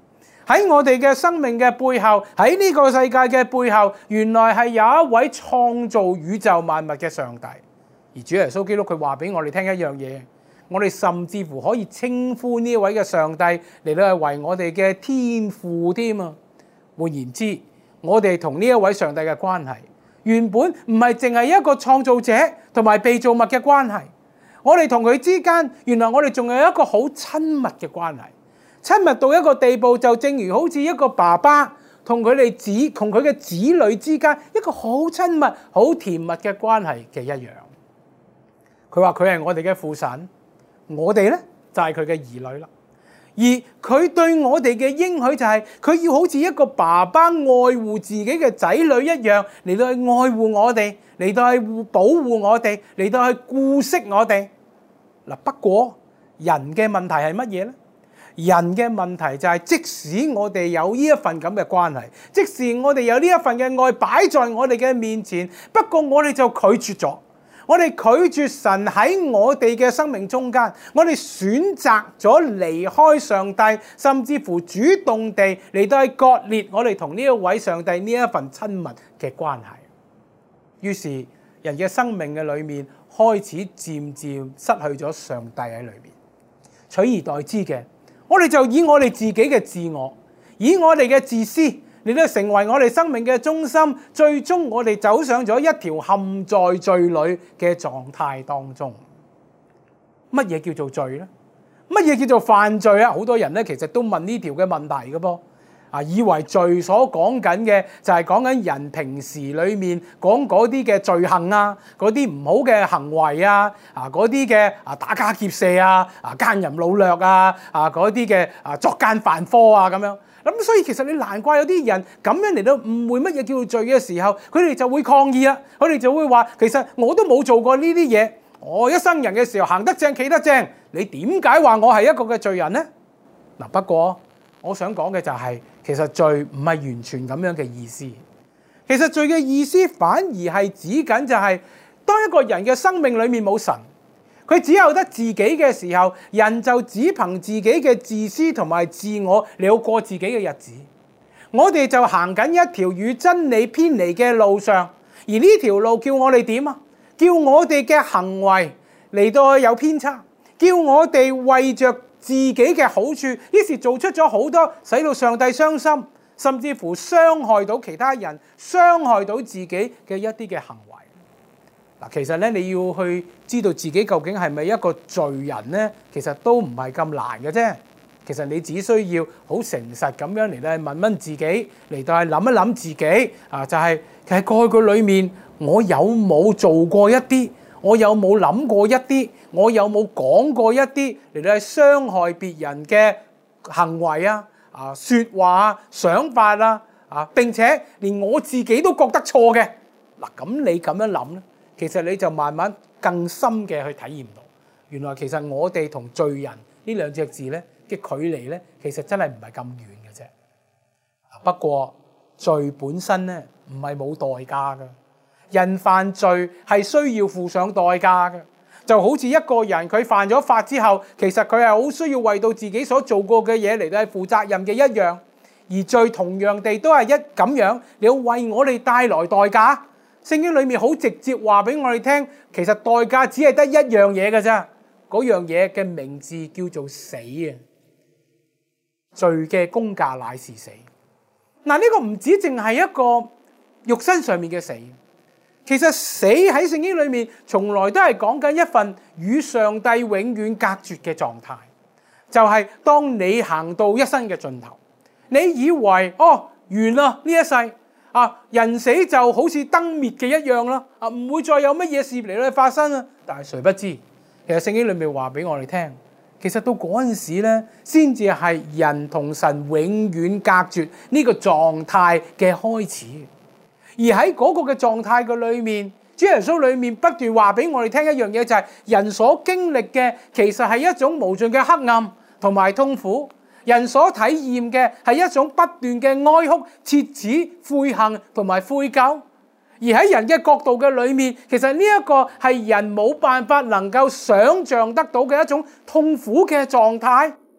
A: 喺我哋嘅生命嘅背後，喺呢個世界嘅背後，原來係有一位創造宇宙萬物嘅上帝。而主耶穌基督佢話俾我哋聽一樣嘢，我哋甚至乎可以稱呼呢一位嘅上帝嚟到係為我哋嘅天父添啊！換言之，我哋同呢一位上帝嘅關係，原本唔係淨係一個創造者同埋被造物嘅關係，我哋同佢之間，原來我哋仲有一個好親密嘅關係，親密到一個地步，就正如好似一個爸爸同佢哋子同佢嘅子女之間一個好親密、好甜蜜嘅關係嘅一樣。佢話佢係我哋嘅父神，我哋咧就係佢嘅兒女啦。而佢對我哋嘅應許就係佢要好似一個爸爸愛護自己嘅仔女一樣，嚟到去愛護我哋，嚟到去保護我哋，嚟到去顧惜我哋。嗱，不過人嘅問題係乜嘢呢？人嘅問題就係即使我哋有呢一份咁嘅關係，即使我哋有呢一份嘅愛擺在我哋嘅面前，不過我哋就拒絕咗。我哋拒絕神喺我哋嘅生命中間，我哋選擇咗離開上帝，甚至乎主動地嚟到去割裂我哋同呢一位上帝呢一份親密嘅關係。於是人嘅生命嘅裏面開始漸漸失去咗上帝喺裏面，取而代之嘅，我哋就以我哋自己嘅自我，以我哋嘅自私，你都成為我哋生命嘅中心，最終我哋走上咗一條陷在罪裏嘅狀態當中。乜嘢叫做罪呢？乜嘢叫做犯罪啊？好多人咧其實都問呢條嘅問題嘅噃，啊，以為罪所講緊嘅就係講緊人平時裏面講嗰啲嘅罪行啊，嗰啲唔好嘅行為啊，啊嗰啲嘅啊打家劫舍啊，啊奸淫擄掠啊，啊嗰啲嘅啊作奸犯科啊咁樣。咁所以其實你難怪有啲人咁樣嚟到誤會乜嘢叫做罪嘅時候，佢哋就會抗議啦，佢哋就會話其實我都冇做過呢啲嘢，我一生人嘅時候行得正企得正，你點解話我係一個嘅罪人呢？嗱，不過我想講嘅就係，其實罪唔係完全咁樣嘅意思，其實罪嘅意思反而係指緊就係當一個人嘅生命裡面冇神，佢只有得自己嘅時候，人就只憑自己嘅自私同埋自我嚟到過自己嘅日子。我哋就行緊一條與真理偏離嘅路上，而呢條路叫我哋點啊？叫我哋嘅行為嚟到有偏差，叫我哋為着自己嘅好處，於是做出咗好多使到上帝傷心，甚至乎傷害到其他人、傷害到自己嘅一啲嘅行為。其實咧，你要去知道自己究竟係咪一個罪人呢？其實都唔係咁難嘅啫。其實你只需要好誠實咁樣嚟到問問自己，嚟到係諗一諗自己啊，就係其實過去嘅裏面，我有冇做過一啲？我有冇諗過一啲？我有冇講過一啲嚟到係傷害別人嘅行為啊、啊説話啊、想法啊啊？並且連我自己都覺得錯嘅嗱，咁你咁樣諗咧？其實你就慢慢更深嘅去體驗到，原來其實我哋同罪人呢兩隻字咧嘅距離咧，其實真係唔係咁遠嘅啫。不過罪本身咧唔係冇代價㗎，人犯罪係需要付上代價㗎。就好似一個人佢犯咗法之後，其實佢係好需要為到自己所做過嘅嘢嚟到係負責任嘅一樣。而罪同樣地都係一咁樣，你要為我哋帶來代價。聖經裏面好直接話俾我哋聽，其實代價只係得一樣嘢嘅啫，嗰樣嘢嘅名字叫做死啊！罪嘅工價乃是死。嗱，呢個唔止淨係一個肉身上面嘅死，其實死喺聖經裏面從來都係講緊一份與上帝永遠隔絕嘅狀態，就係當你行到一生嘅盡頭，你以為哦完啦呢一世。啊！人死就好似燈滅嘅一樣啦，啊唔會再有乜嘢事嚟到發生啊！但係誰不知，其實聖經裏面話俾我哋聽，其實到嗰陣時咧，先至係人同神永遠隔絕呢個狀態嘅開始。而喺嗰個嘅狀態嘅裏面，主耶穌裏面不斷話俾我哋聽一樣嘢，就係人所經歷嘅其實係一種無盡嘅黑暗同埋痛苦。人所體驗嘅係一種不斷嘅哀哭、切齒、悔恨同埋悔疚，而喺人嘅角度嘅裏面，其實呢一個係人冇辦法能夠想像得到嘅一種痛苦嘅狀態。而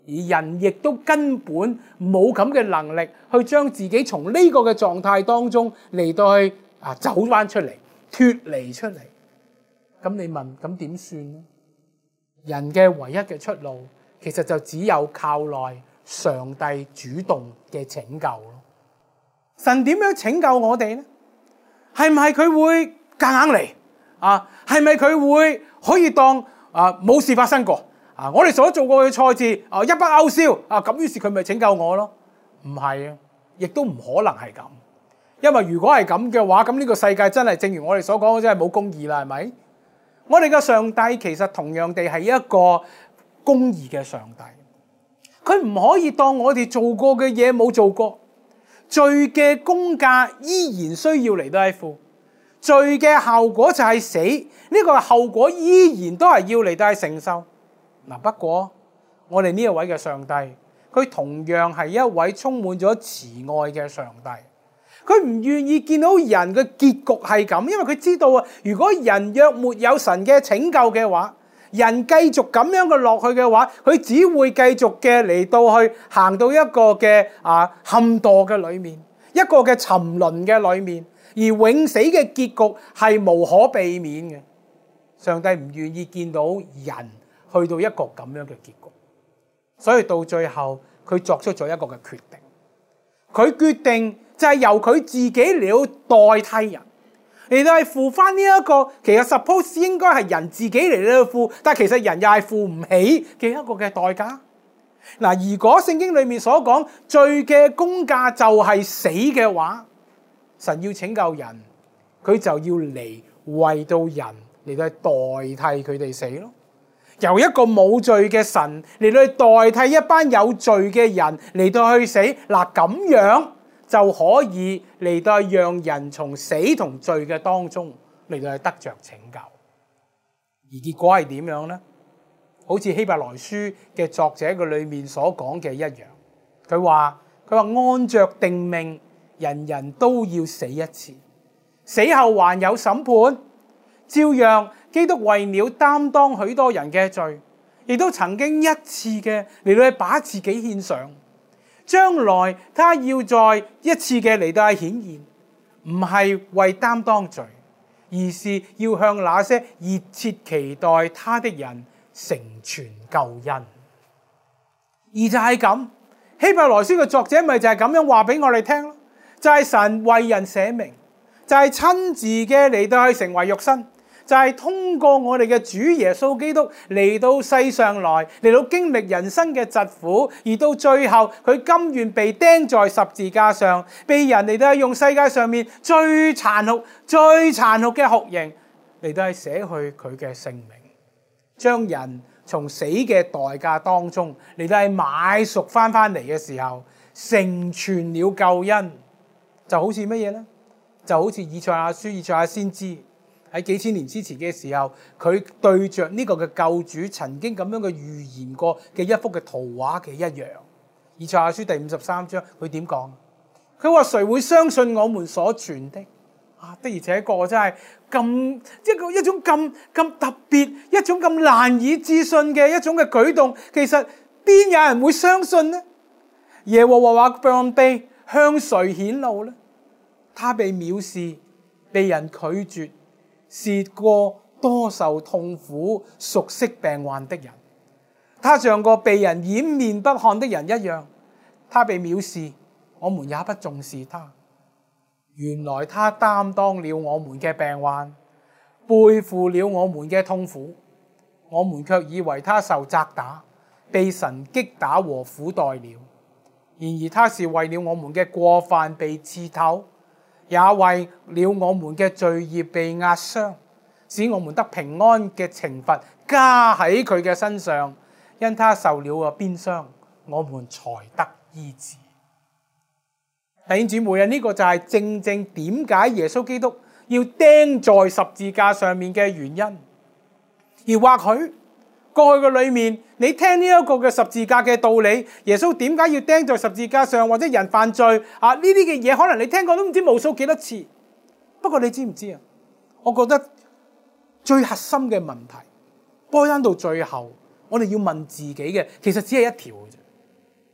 A: 而人亦都根本冇咁嘅能力去將自己從呢個嘅狀態當中嚟到去啊走翻出嚟，脫離出嚟。咁你問，咁點算呢？人嘅唯一嘅出路，其實就只有靠賴上帝主動嘅拯救咯。神點樣拯救我哋呢？係唔係佢會夾硬嚟啊？係咪佢會可以當啊冇事發生過啊？我哋所做過嘅錯字啊一筆勾銷啊，咁於是佢咪拯救我咯？唔係啊，亦都唔可能係咁。因為如果係咁嘅話，咁呢個世界真係正如我哋所講嘅，真係冇公義啦，係咪？我哋嘅上帝其實同樣地係一個公義嘅上帝，佢唔可以當我哋做過嘅嘢冇做過，罪嘅公價依然需要嚟到付，罪嘅效果就係死，呢個後果依然都係要嚟到承受。嗱，不過我哋呢一位嘅上帝，佢同樣係一位充滿咗慈愛嘅上帝。佢唔願意見到人嘅結局係咁，因為佢知道啊，如果人若沒有神嘅拯救嘅話，人繼續咁樣嘅落去嘅話，佢只會繼續嘅嚟到去行到一個嘅啊陷墮嘅裏面，一個嘅沉淪嘅裏面，而永死嘅結局係無可避免嘅。上帝唔願意見到人去到一個咁樣嘅結局，所以到最後佢作出咗一個嘅決定，佢決定就係由佢自己嚟代替人，嚟到係付翻呢一個其實 suppose 應該係人自己嚟到付，但其實人又係付唔起嘅一個嘅代價。嗱，如果聖經裏面所講罪嘅公價就係死嘅話，神要拯救人，佢就要嚟為到人嚟到代替佢哋死咯。由一個冇罪嘅神嚟到代替一班有罪嘅人嚟到去死，嗱，咁樣就可以嚟到讓人從死同罪嘅當中嚟到去得着拯救。而結果係點樣呢？好似希伯來書嘅作者嘅裏面所講嘅一樣，佢話佢話按着定命，人人都要死一次，死後還有審判。照樣基督為了擔當許多人嘅罪，亦都曾經一次嘅嚟到去把自己獻上。將來他要再一次嘅嚟到去顯現，唔係為擔當罪，而是要向那些熱切期待他的人成全救恩。而就係咁，希伯來書嘅作者咪就係咁樣話俾我哋聽咯，就係神為人捨命，就係親自嘅嚟到去成為肉身，就係通過我哋嘅主耶穌基督嚟到世上來，嚟到經歷人生嘅疾苦，而到最後佢甘願被釘在十字架上，被人嚟到用世界上面最殘酷、最殘酷嘅酷刑嚟到捨去佢嘅性命，將人從死嘅代價當中嚟到買贖翻翻嚟嘅時候，成全了救恩。就好似乜嘢呢？就好似以賽亞書、以賽亞先知喺幾千年之前嘅時候，佢對着呢個嘅救主曾經咁樣嘅預言過嘅一幅嘅圖畫嘅一樣。以賽亞書第五十三章，佢點講？佢話誰會相信我們所傳的？啊，的而且確真係咁一個一種咁咁特別，一種咁難以置信嘅一種嘅舉動。其實邊有人會相信呢？耶和華話膀臂向誰顯露呢？他被藐視，被人拒絕，是個多受痛苦、熟悉病患的人。他像個被人掩面不看的人一樣。他被藐視，我們也不重視他。原來他擔當了我們嘅病患，背負了我們嘅痛苦。我們卻以為他受責打，被神擊打和苦待了。然而他是為了我們嘅過犯被刺透，也為了我們嘅罪孽被壓傷，使我們得平安嘅懲罰加喺佢嘅身上。因他受了個鞭傷，我們才得醫治。弟兄姊妹啊，呢個就係正正點解耶穌基督要釘在十字架上面嘅原因。而或許過去嘅裏面，你聽呢一個嘅十字架嘅道理，耶穌點解要釘在十字架上，或者人犯罪啊呢啲嘅嘢，可能你聽過都唔知無數幾多次。不過你知唔知啊？我覺得最核心嘅問題，波翻到最後，我哋要問自己嘅，其實只係一條嘅啫。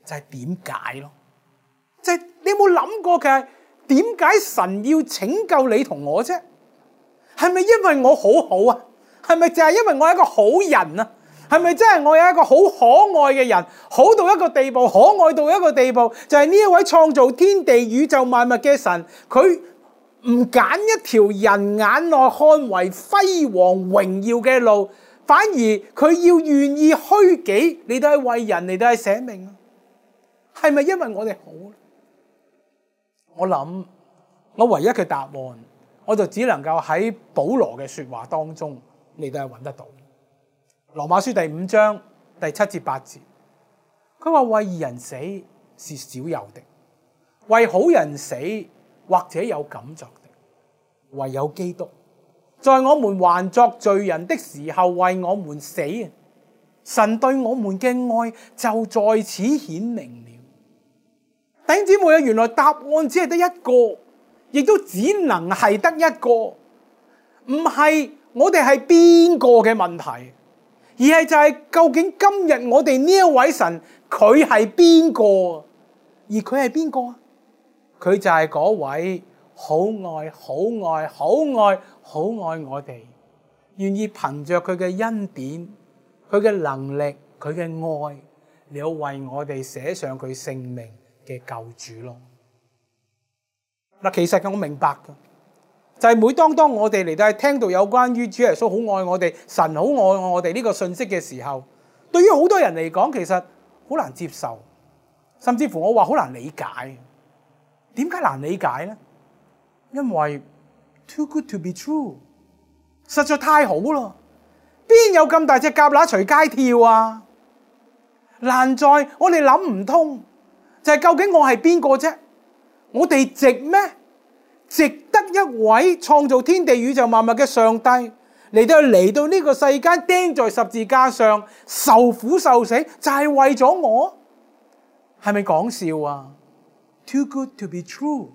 A: 就係點解咯？就係你有冇諗過嘅？點解神要拯救你同我啫？係咪因為我好好啊？係咪就係因為我係一個好人啊？係咪真係我有一個好可愛嘅人，好到一個地步，可愛到一個地步，就係呢一位創造天地宇宙萬物嘅神，佢唔揀一條人眼內看為輝煌榮耀嘅路，反而佢要願意虛己，嚟到係為人，嚟到係捨命啊？係咪因為我哋好？我諗我唯一嘅答案，我就只能夠喺保羅嘅說話當中嚟到係揾得到。羅馬書第五章第七至八節，佢話為義人死是少有的，為好人死或者有敢作的，唯有基督在我們還作罪人的時候為我們死，神對我們嘅愛就在此顯明了。弟兄姊妹啊，原來答案只係得一個，亦都只能係得一個，唔係我哋係邊個嘅問題，而係就係究竟今日我哋呢一位神佢係邊個？而佢係邊個啊？佢就係嗰位好愛、好愛、好愛、好愛我哋，願意憑着佢嘅恩典、佢嘅能力、佢嘅愛，你要為我哋寫上佢性命嘅救主咯。嗱，其實我明白嘅，就係、是、每當當我哋嚟到係聽到有關於主耶穌好愛我哋、神好愛我哋呢個信息嘅時候，對於好多人嚟講，其實好難接受，甚至乎我話好難理解。點解難理解呢？因為 too good to be true， 實在太好啦，邊有咁大隻蛤乸隨街跳啊？難在我哋諗唔通，就係、是、究竟我係邊個啫？我哋值咩？值得一位創造天地宇宙萬物嘅上帝嚟到嚟到呢個世間釘在十字架上受苦受死，就係為咗我？係咪講笑啊？ Too good to be true。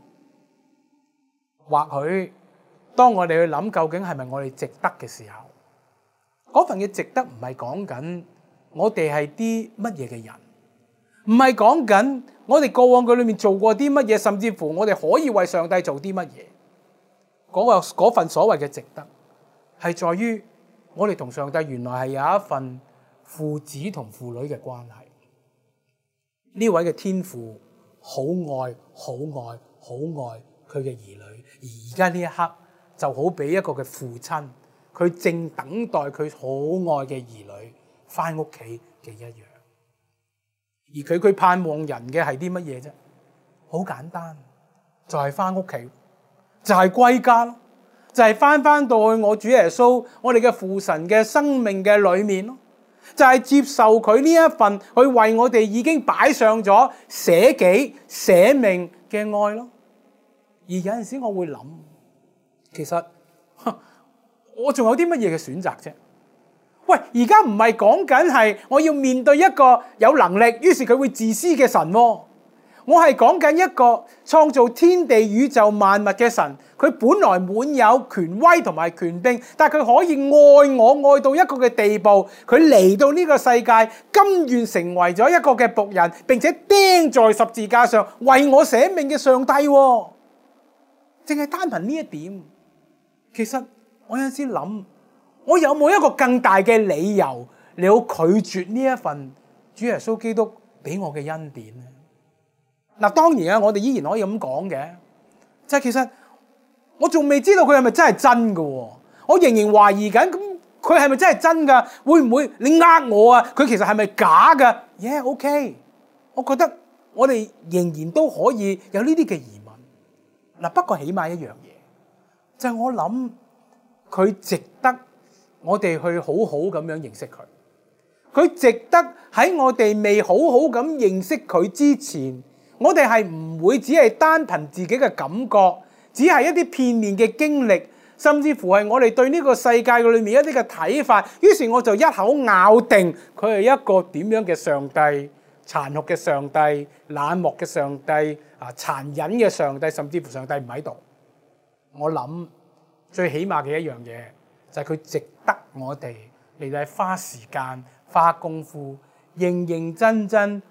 A: 或許當我哋去諗究竟係咪我哋值得嘅時候，嗰份嘅值得唔係講緊我哋係啲乜嘢嘅人，唔係講緊我哋過往佢裏面做過啲乜嘢，甚至乎我哋可以為上帝做啲乜嘢。嗰個嗰份所謂嘅值得，係在於我哋同上帝原來係有一份父子同父女嘅關係。呢位嘅天父好愛、好愛、好愛佢嘅兒女，而而家呢一刻就好比一個嘅父親，佢正等待佢好愛嘅兒女翻屋企嘅一樣。而佢佢盼望人嘅係啲乜嘢啫？好簡單，就係翻屋企，就係歸家咯，就係翻翻到去我主耶穌，我哋嘅父神嘅生命嘅裏面咯，就係接受佢呢一份，佢為我哋已經擺上咗捨己捨命嘅愛咯。而有陣時我會諗，其實我仲有啲乜嘢嘅選擇啫？喂，而家唔係講緊係我要面對一個有能力，於是佢會自私嘅神喎。我係講緊一個創造天地宇宙萬物嘅神，佢本來滿有權威同埋權柄，但係佢可以愛我愛到一個嘅地步，佢嚟到呢個世界，甘願成為咗一個嘅僕人，並且釘在十字架上為我捨命嘅上帝喎。淨係單憑呢一點，其實我有陣時諗，我有冇一個更大嘅理由你要拒絕呢一份主耶穌基督俾我嘅恩典呢？嗱，當然啊，我哋依然可以咁講嘅，就係其實我仲未知道佢係咪真係真嘅，我仍然懷疑緊，咁佢係咪真係真噶？會唔會你呃我啊？佢其實係咪假噶？耶，OK，我覺得我哋仍然都可以有呢啲嘅疑問。嗱，不過起碼一樣嘢，就係我諗佢值得我哋去好好咁樣認識佢，佢值得喺我哋未好好咁認識佢之前，我哋係唔會只係單憑自己嘅感覺，只係一啲片面嘅經歷，甚至乎係我哋對呢個世界裏面一啲嘅睇法，於是我就一口咬定佢係一個點樣嘅上帝，殘酷嘅上帝，冷漠嘅上帝，啊，殘忍嘅上帝，甚至乎上帝唔喺度。我諗最起碼嘅一樣嘢就係佢值得我哋嚟到花時間花功夫，認認真真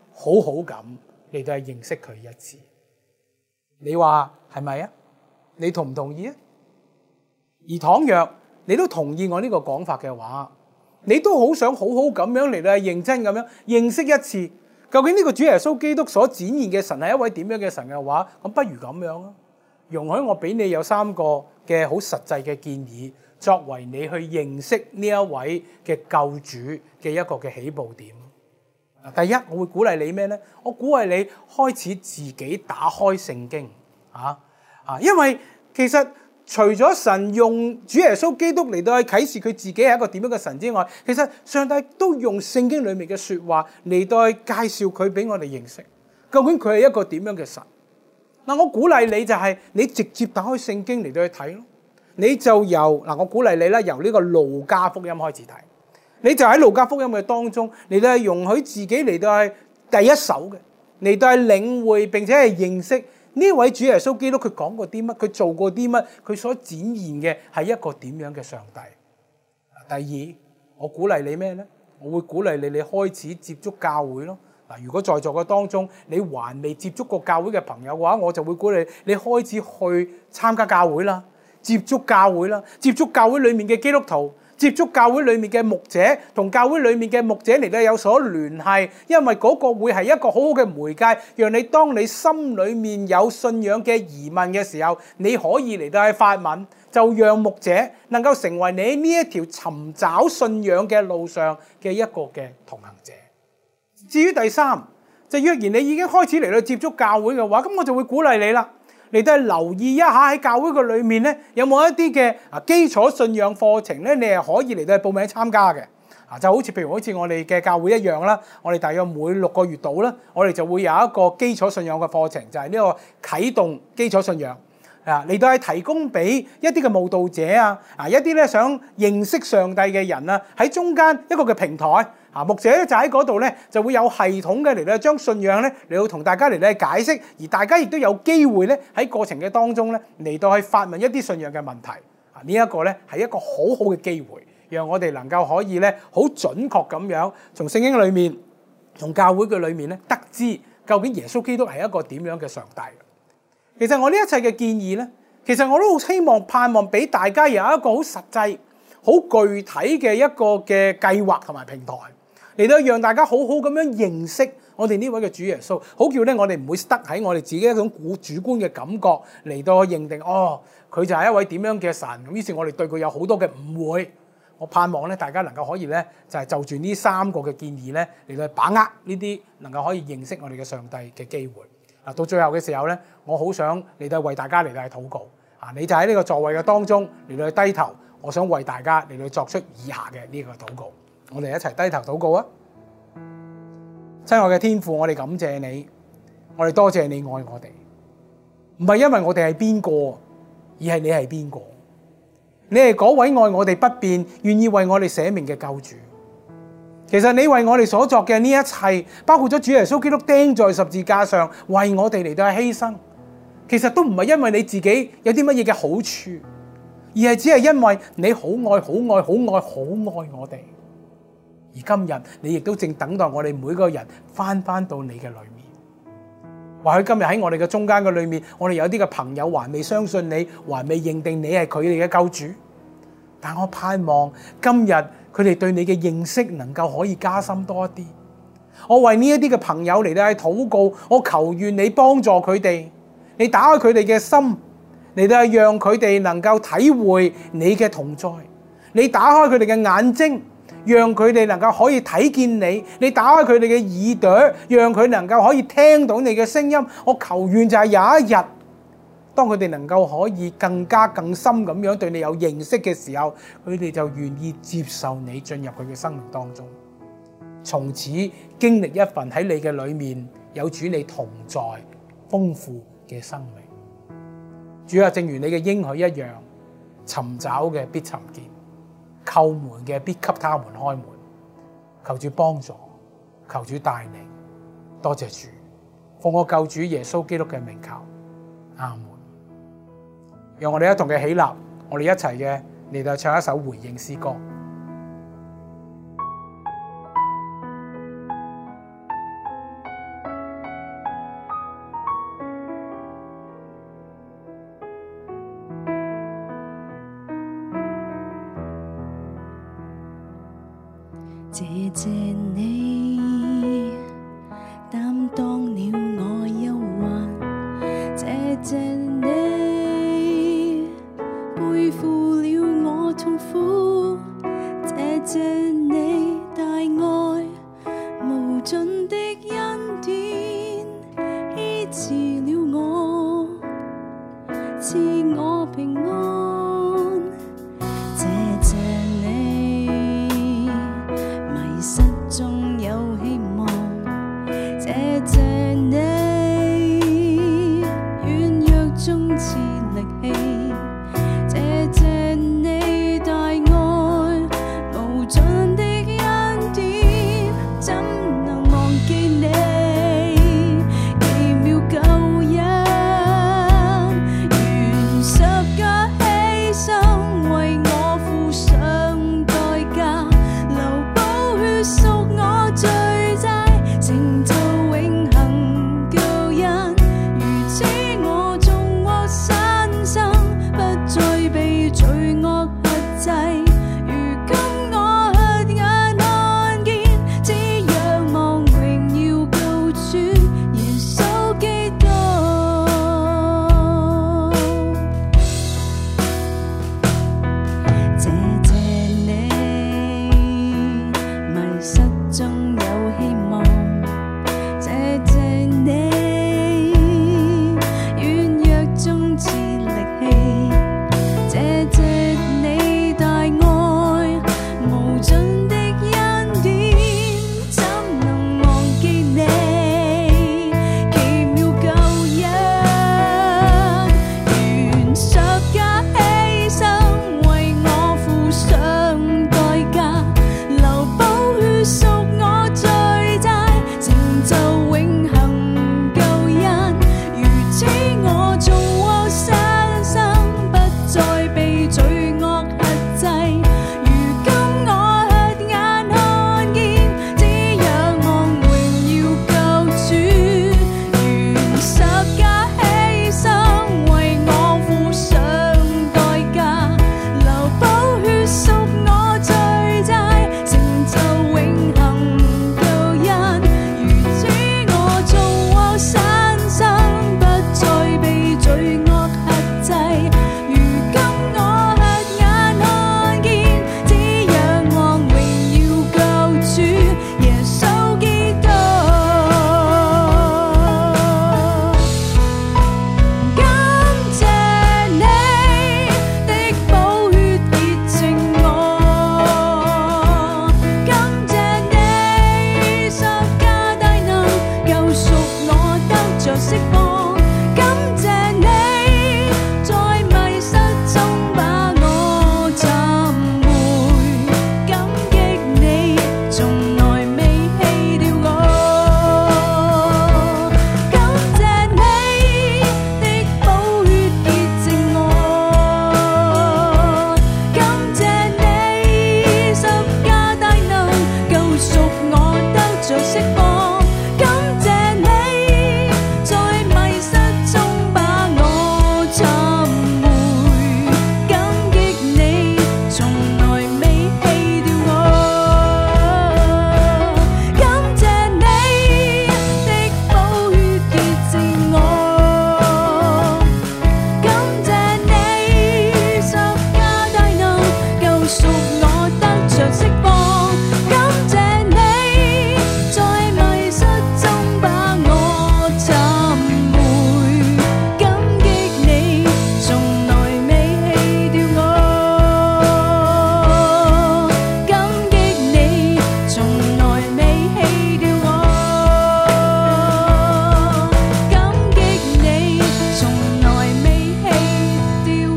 A: 好好咁嚟到係認識佢一次。你話係咪啊？你同唔同意啊？而倘若你都同意我呢個講法嘅話，你都好想好好咁樣嚟到係認真咁樣認識一次，究竟呢個主耶穌基督所展現嘅神係一位點樣嘅神嘅話，咁不如咁樣啊，容許我俾你有三個嘅好實際嘅建議，作為你去認識呢一位嘅救主嘅一個嘅起步點。第一，我會鼓勵你咩呢？我鼓勵你開始自己打開聖經啊啊，因為其實除咗神用主耶穌基督嚟到去啟示佢自己係一個點樣嘅神之外，其實上帝都用聖經裏面嘅說話嚟到去介紹佢俾我哋認識，究竟佢係一個點樣嘅神。嗱，我鼓勵你就係你直接打開聖經嚟到去睇咯，你就由嗱，我鼓勵你啦，由呢個路加福音開始睇。你就喺路加福音嘅當中嚟到係容許自己嚟到係第一手嘅，嚟到係領會並且係認識呢位主耶穌基督，佢講過啲乜，佢做過啲乜，佢所展現嘅係一個點樣嘅上帝。第二，我鼓勵你咩呢？我會鼓勵你，你開始接觸教會咯。嗱，如果在座嘅當中你還未接觸過教會嘅朋友嘅話，我就會鼓勵你，你開始去參加教會啦，接觸教會啦，接觸教會裡面嘅基督徒。接觸教會裏面嘅牧者，同教會裏面嘅牧者嚟到有所聯繫，因為嗰個會係一個好好嘅媒介，讓你當你心裏面有信仰嘅疑問嘅時候，你可以嚟到去發問，就讓牧者能夠成為你呢一條尋找信仰嘅路上嘅一個嘅同行者。至於第三，就若然你已經開始嚟到接觸教會嘅話，咁我就會鼓勵你啦。你都係留意一下喺教會嘅裏面咧，有冇一啲嘅啊基礎信仰課程咧，你係可以嚟到去報名參加嘅。啊，就好似譬如好似我哋嘅教會一樣啦，我哋大約每六個月度啦，我哋就會有一個基礎信仰嘅課程，就係呢個啟動基礎信仰。啊，嚟到係提供俾一啲嘅慕道者啊，啊一啲咧想認識上帝嘅人啊，喺中間一個嘅平台。啊，牧者咧就喺嗰度咧，就會有系統嘅嚟到將信仰咧嚟到同大家嚟到解釋，而大家亦都有機會咧喺過程嘅當中咧嚟到去發問一啲信仰嘅問題。啊，呢一個咧係一個好好嘅機會，讓我哋能夠可以咧好準確咁樣從聖經裏面、從教會嘅裏面咧得知究竟耶穌基督係一個點樣嘅上帝。其實我呢一切嘅建議咧，其實我都好希望盼望俾大家有一個好實際、好具體嘅一個嘅計劃同埋平台。嚟到讓大家好好咁樣認識我哋呢位嘅主耶穌，好叫咧我哋唔會得喺我哋自己一種主主觀嘅感覺嚟到認定哦，佢就係一位點樣嘅神，咁於是我哋對佢有好多嘅誤會。我盼望咧大家能夠可以咧就係就住呢三個嘅建議咧嚟到把握呢啲能夠可以認識我哋嘅上帝嘅機會。嗱，到最後嘅時候咧，我好想嚟到為大家嚟到禱告啊！你就喺呢個座位嘅當中嚟到低頭，我想為大家嚟到作出以下嘅呢個禱告。我哋一齊低頭禱告啊！親愛嘅天父，我哋感謝你，我哋多謝你愛我哋，唔係因為我哋係邊個，而係你係邊個。你係嗰位愛我哋不變，願意為我哋捨命嘅救主。其實你為我哋所作嘅呢一切，包括咗主耶穌基督釘在十字架上為我哋嚟到犧牲，其實都唔係因為你自己有啲乜嘢嘅好處，而係只係因為你好愛、好愛、好愛、好愛我哋。而今日你亦都正等待我哋每個人翻翻到你嘅裏面。或許今日喺我哋嘅中間嘅裏面，我哋有啲嘅朋友還未相信你，還未認定你係佢哋嘅救主。但我盼望今日佢哋對你嘅認識能夠可以加深多一啲。我為呢一啲嘅朋友嚟到去禱告，我求願你幫助佢哋，你打開佢哋嘅心，嚟到去讓佢哋能夠體會你嘅同在。你打開佢哋嘅眼睛，讓佢哋能夠可以睇見你，你打開佢哋嘅耳朵，讓佢能夠可以聽到你嘅聲音。我求願就係有一日，當佢哋能夠可以更加更深咁樣對你有認識嘅時候，佢哋就願意接受你進入佢嘅生命當中，從此經歷一份喺你嘅裏面有主你同在豐富嘅生命。主啊，正如你嘅應許一樣，尋找嘅必尋見，叩門嘅必給他們開門。求主幫助，求主帶領。多謝主，奉我救主耶穌基督嘅名求，阿門。讓我哋一同嘅起立，我哋一齊嘅嚟到唱一首回應詩歌。
B: 謝謝你擔當了我憂患，謝謝你背負了我痛苦，謝謝你大愛無盡的恩典，醫治了我，賜我平安。謝謝你迷失中有希望，謝謝你軟弱中賜力氣，謝謝你大愛無盡的恩典，怎能忘記你奇妙救恩，原十架犧牲為我付上代價，流寶血贖我罪債，成就永恆救恩，如此我重獲新生，不再被罪惡轄制。如今我瞎眼看見，只仰望榮耀救主耶穌基督。謝謝你迷失中有希望，謝謝你軟弱中賜力氣，謝謝你大愛無盡的恩典，怎能忘記你奇妙救恩，原十架犧牲為我付上代價，流寶血贖我罪債，成就永恆救恩，如此我重獲新生，不再被罪惡轄制。如今我瞎眼看見，只仰望榮耀救主，原十架犧牲為我付上代價，流寶血贖我罪債，成就永恆救恩，如此我重獲新生，不再被罪惡轄制。如今我瞎眼看見，只仰望榮耀救主耶穌基督。感謝你的寶血潔淨我，感謝你十架大能救贖我得着釋放，感謝你在迷失中把我尋回，感激你從來未棄掉我，感謝你的寶血潔淨我，感謝你十架大能救贖我得着釋放，感謝你在迷失中把我尋回，感激你從來未棄掉我，感謝你的寶血潔淨我，感謝你十架大能救贖我得着釋放，感謝你在迷失中把我尋回，感激你從來未棄掉我，感激你從來未棄掉我，感激你從來未棄掉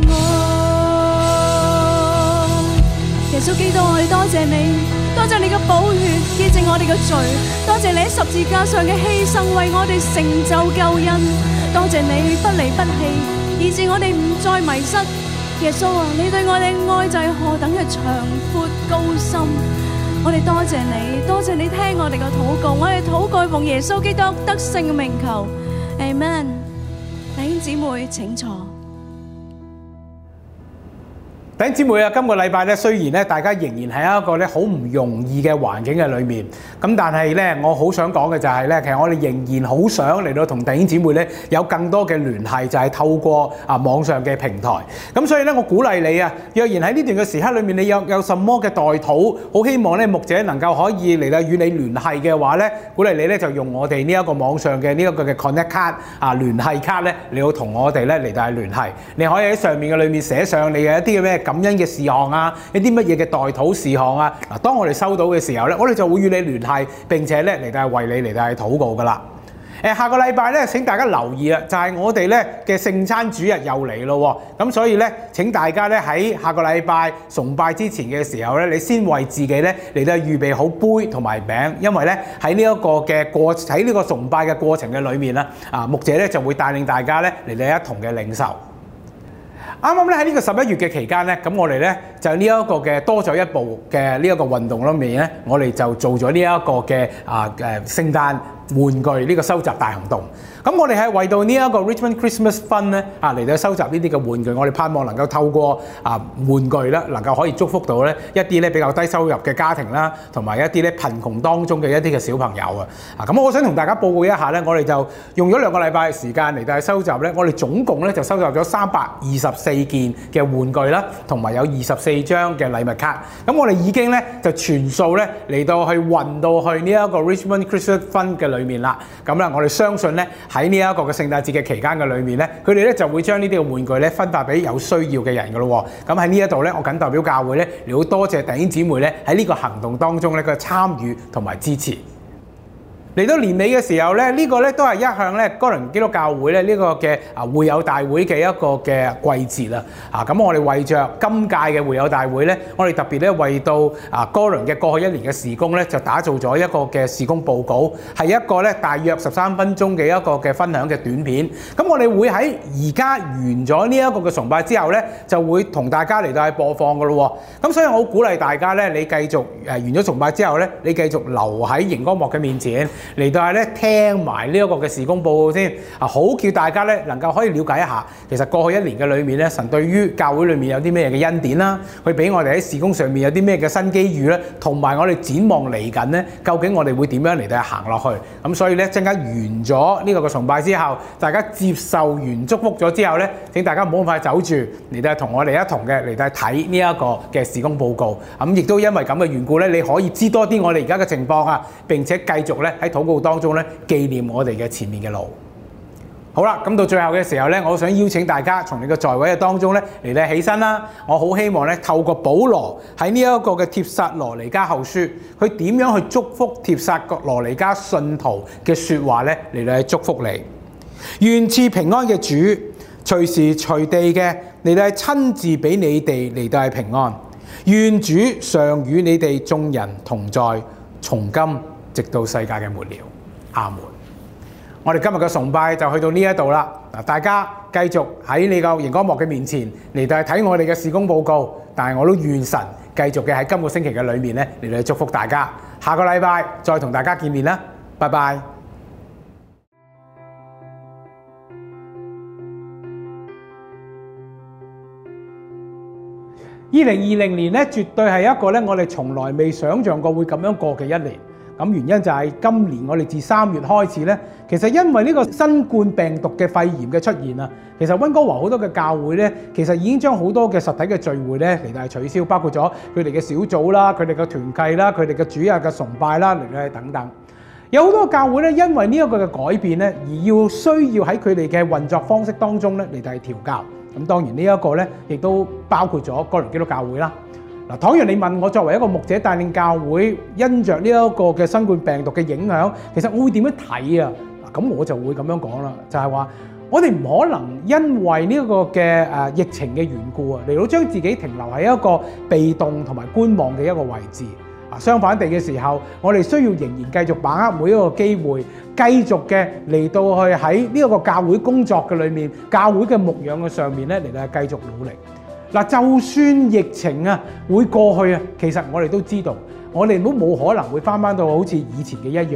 B: 我。耶穌基督，我哋多謝你，多謝你嘅寶血潔淨我哋嘅罪，多謝你喺十字架上嘅犧牲為我哋成就救恩，多謝你不離不棄，以致我哋唔再迷失。耶穌啊，你對我哋嘅愛就係何等嘅長闊高深，我哋多謝你，多謝你聽我哋嘅禱告，我哋禱告奉耶穌基督得勝嘅名求 ，Amen。弟兄姊妹請坐。
A: 弟兄姊妹啊，今個禮拜咧，雖然咧大家仍然喺一個咧好唔容易嘅環境嘅裏面，咁但係咧，我好想講嘅就係咧，其實我哋仍然好想嚟到同弟兄姊妹咧有更多嘅聯繫，就係透過啊網上嘅平台。咁所以咧，我鼓勵你啊，若然喺呢段嘅時刻裏面，你有有什麼嘅代禱，好希望咧牧者能夠可以嚟到與你聯繫嘅話咧，鼓勵你咧就用我哋呢一個網上嘅呢一個嘅 Connect 卡啊聯繫卡咧，你要同我哋咧嚟到去聯繫。你可以喺上面嘅裏面寫上你嘅一啲嘅咩感恩嘅事項啊，一啲乜嘢嘅代禱事項啊。嗱，當我哋收到嘅時候咧，我哋就會與你聯繫，並且咧嚟到係為你嚟到係禱告噶啦。誒，下個禮拜咧，請大家留意啊，就係我哋咧嘅聖餐主日又嚟咯喎。咁所以咧，請大家咧喺下個禮拜崇拜之前嘅時候咧，你先為自己咧嚟到預備好杯同埋餅，因為咧喺呢一個嘅過喺呢個崇拜嘅過程嘅裏面啦，啊牧者咧就會帶領大家咧嚟到一同嘅領受。啱啱咧喺呢個十一月嘅期間咧，咁我哋咧就呢一個嘅多咗一步嘅呢一個運動裏面咧，我哋就做咗呢一個嘅啊誒聖誕玩具呢個收集大行動。咁我哋係為到呢一個 Richmond Christmas Fund 咧啊嚟到收集呢啲嘅玩具，我哋盼望能夠透過啊玩具啦，能夠可以祝福到咧一啲咧比較低收入嘅家庭啦，同埋一啲咧貧窮當中嘅一啲嘅小朋友啊。啊咁，我想同大家報告一下咧，我哋就用咗兩個禮拜嘅時間嚟到收集咧，我哋總共咧就收集咗三百二十四件嘅玩具啦，同埋有二十四張嘅禮物卡。咁我哋已經咧就全數咧嚟到去運到去呢一個 Richmond Christmas Fund 嘅裏面啦。咁啦，我哋相信咧喺呢一個嘅聖誕節嘅期間嘅裏面咧，佢哋咧就會將呢啲嘅玩具咧分發俾有需要嘅人噶咯喎。咁喺呢一度咧，我謹代表教會咧，嚟好多謝弟兄姊妹咧喺呢個行動當中咧嘅參與同埋支持。嚟到年尾嘅時候咧，呢、這個咧都係一向咧哥倫基督教會咧呢個嘅啊會友大會嘅一個嘅季節啦。啊咁，我哋為着今屆嘅會友大會咧，我哋特別咧為到啊哥倫嘅過去一年嘅事工咧，就打造咗一個嘅事工報告，係一個咧大約十三分鐘嘅一個嘅分享嘅短片。咁我哋會喺而家完咗呢一個嘅崇拜之後咧，就會同大家嚟到去播放噶咯喎。咁所以我好鼓勵大家咧，你繼續誒完咗崇拜之後咧，你繼續留喺熒光幕嘅面前。嚟到係咧聽埋呢一個嘅事工報告先啊，好叫大家咧能夠可以了解一下，其實過去一年嘅裏面咧，神對於教會裏面有啲咩嘅恩典啦，佢俾我哋喺事工上面有啲咩嘅新機遇咧，同埋我哋展望嚟緊咧，究竟我哋會點樣嚟到行落去？咁所以咧，陣間完咗呢個嘅崇拜之後，大家接受完祝福咗之後咧，請大家唔好咁快走住，嚟到同我哋一同嘅嚟到睇呢一個嘅事工報告。咁亦都因為咁嘅緣故咧，你可以知多啲我哋而家嘅情況啊，並且繼續咧喺禱告當中咧紀念我哋嘅前面嘅路。好啦，咁到最後嘅時候咧，我想邀請大家從你嘅在位嘅當中咧嚟到起身啦。我好希望咧透過保羅喺呢一個嘅帖撒羅尼迦後書，佢點樣去祝福帖撒羅尼迦信徒嘅説話咧嚟到去祝福你。願賜平安嘅主隨時隨地嘅嚟到係親自俾你哋嚟到係平安。願主常與你哋眾人同在，從今直到世界嘅末了。阿門。我哋今日嘅崇拜就去到呢一度啦。嗱，大家繼續喺你個熒光幕嘅面前嚟到睇我哋嘅事工報告，但係我都願神繼續嘅喺今個星期嘅裏面咧嚟到祝福大家。下個禮拜再同大家見面啦，拜拜。二零二零年咧，絕對係一個咧我哋從來未想象過會咁樣過嘅一年。咁原因就係今年我哋自三月開始咧，其實因為呢個新冠病毒嘅肺炎嘅出現啊，其實溫哥華好多嘅教會咧，其實已經將好多嘅實體嘅聚會咧嚟到係取消，包括咗佢哋嘅小組啦、佢哋嘅團契啦、佢哋嘅主日嘅崇拜啦嚟到係等等。有好多教會咧，因為呢一個嘅改變咧，而要需要喺佢哋嘅運作方式當中咧嚟到係調教。咁當然呢一個咧，亦都包括咗哥倫基督教會啦。嗱，倘若你問我作為一個牧者帶領教會，因着呢一個嘅新冠病毒嘅影響，其實我會點樣睇啊？嗱，咁我就會咁樣講啦，就係話我哋唔可能因為呢一個嘅誒疫情嘅緣故啊，嚟到將自己停留喺一個被動同埋觀望嘅一個位置。啊，相反地嘅時候，我哋需要仍然繼續把握每一個機會，繼續嘅嚟到去喺呢一個教會工作嘅裏面，教會嘅牧養嘅上面咧嚟到係繼續努力。嗱，就算疫情啊會過去啊，其實我哋都知道，我哋都冇可能會翻翻到好似以前嘅一樣。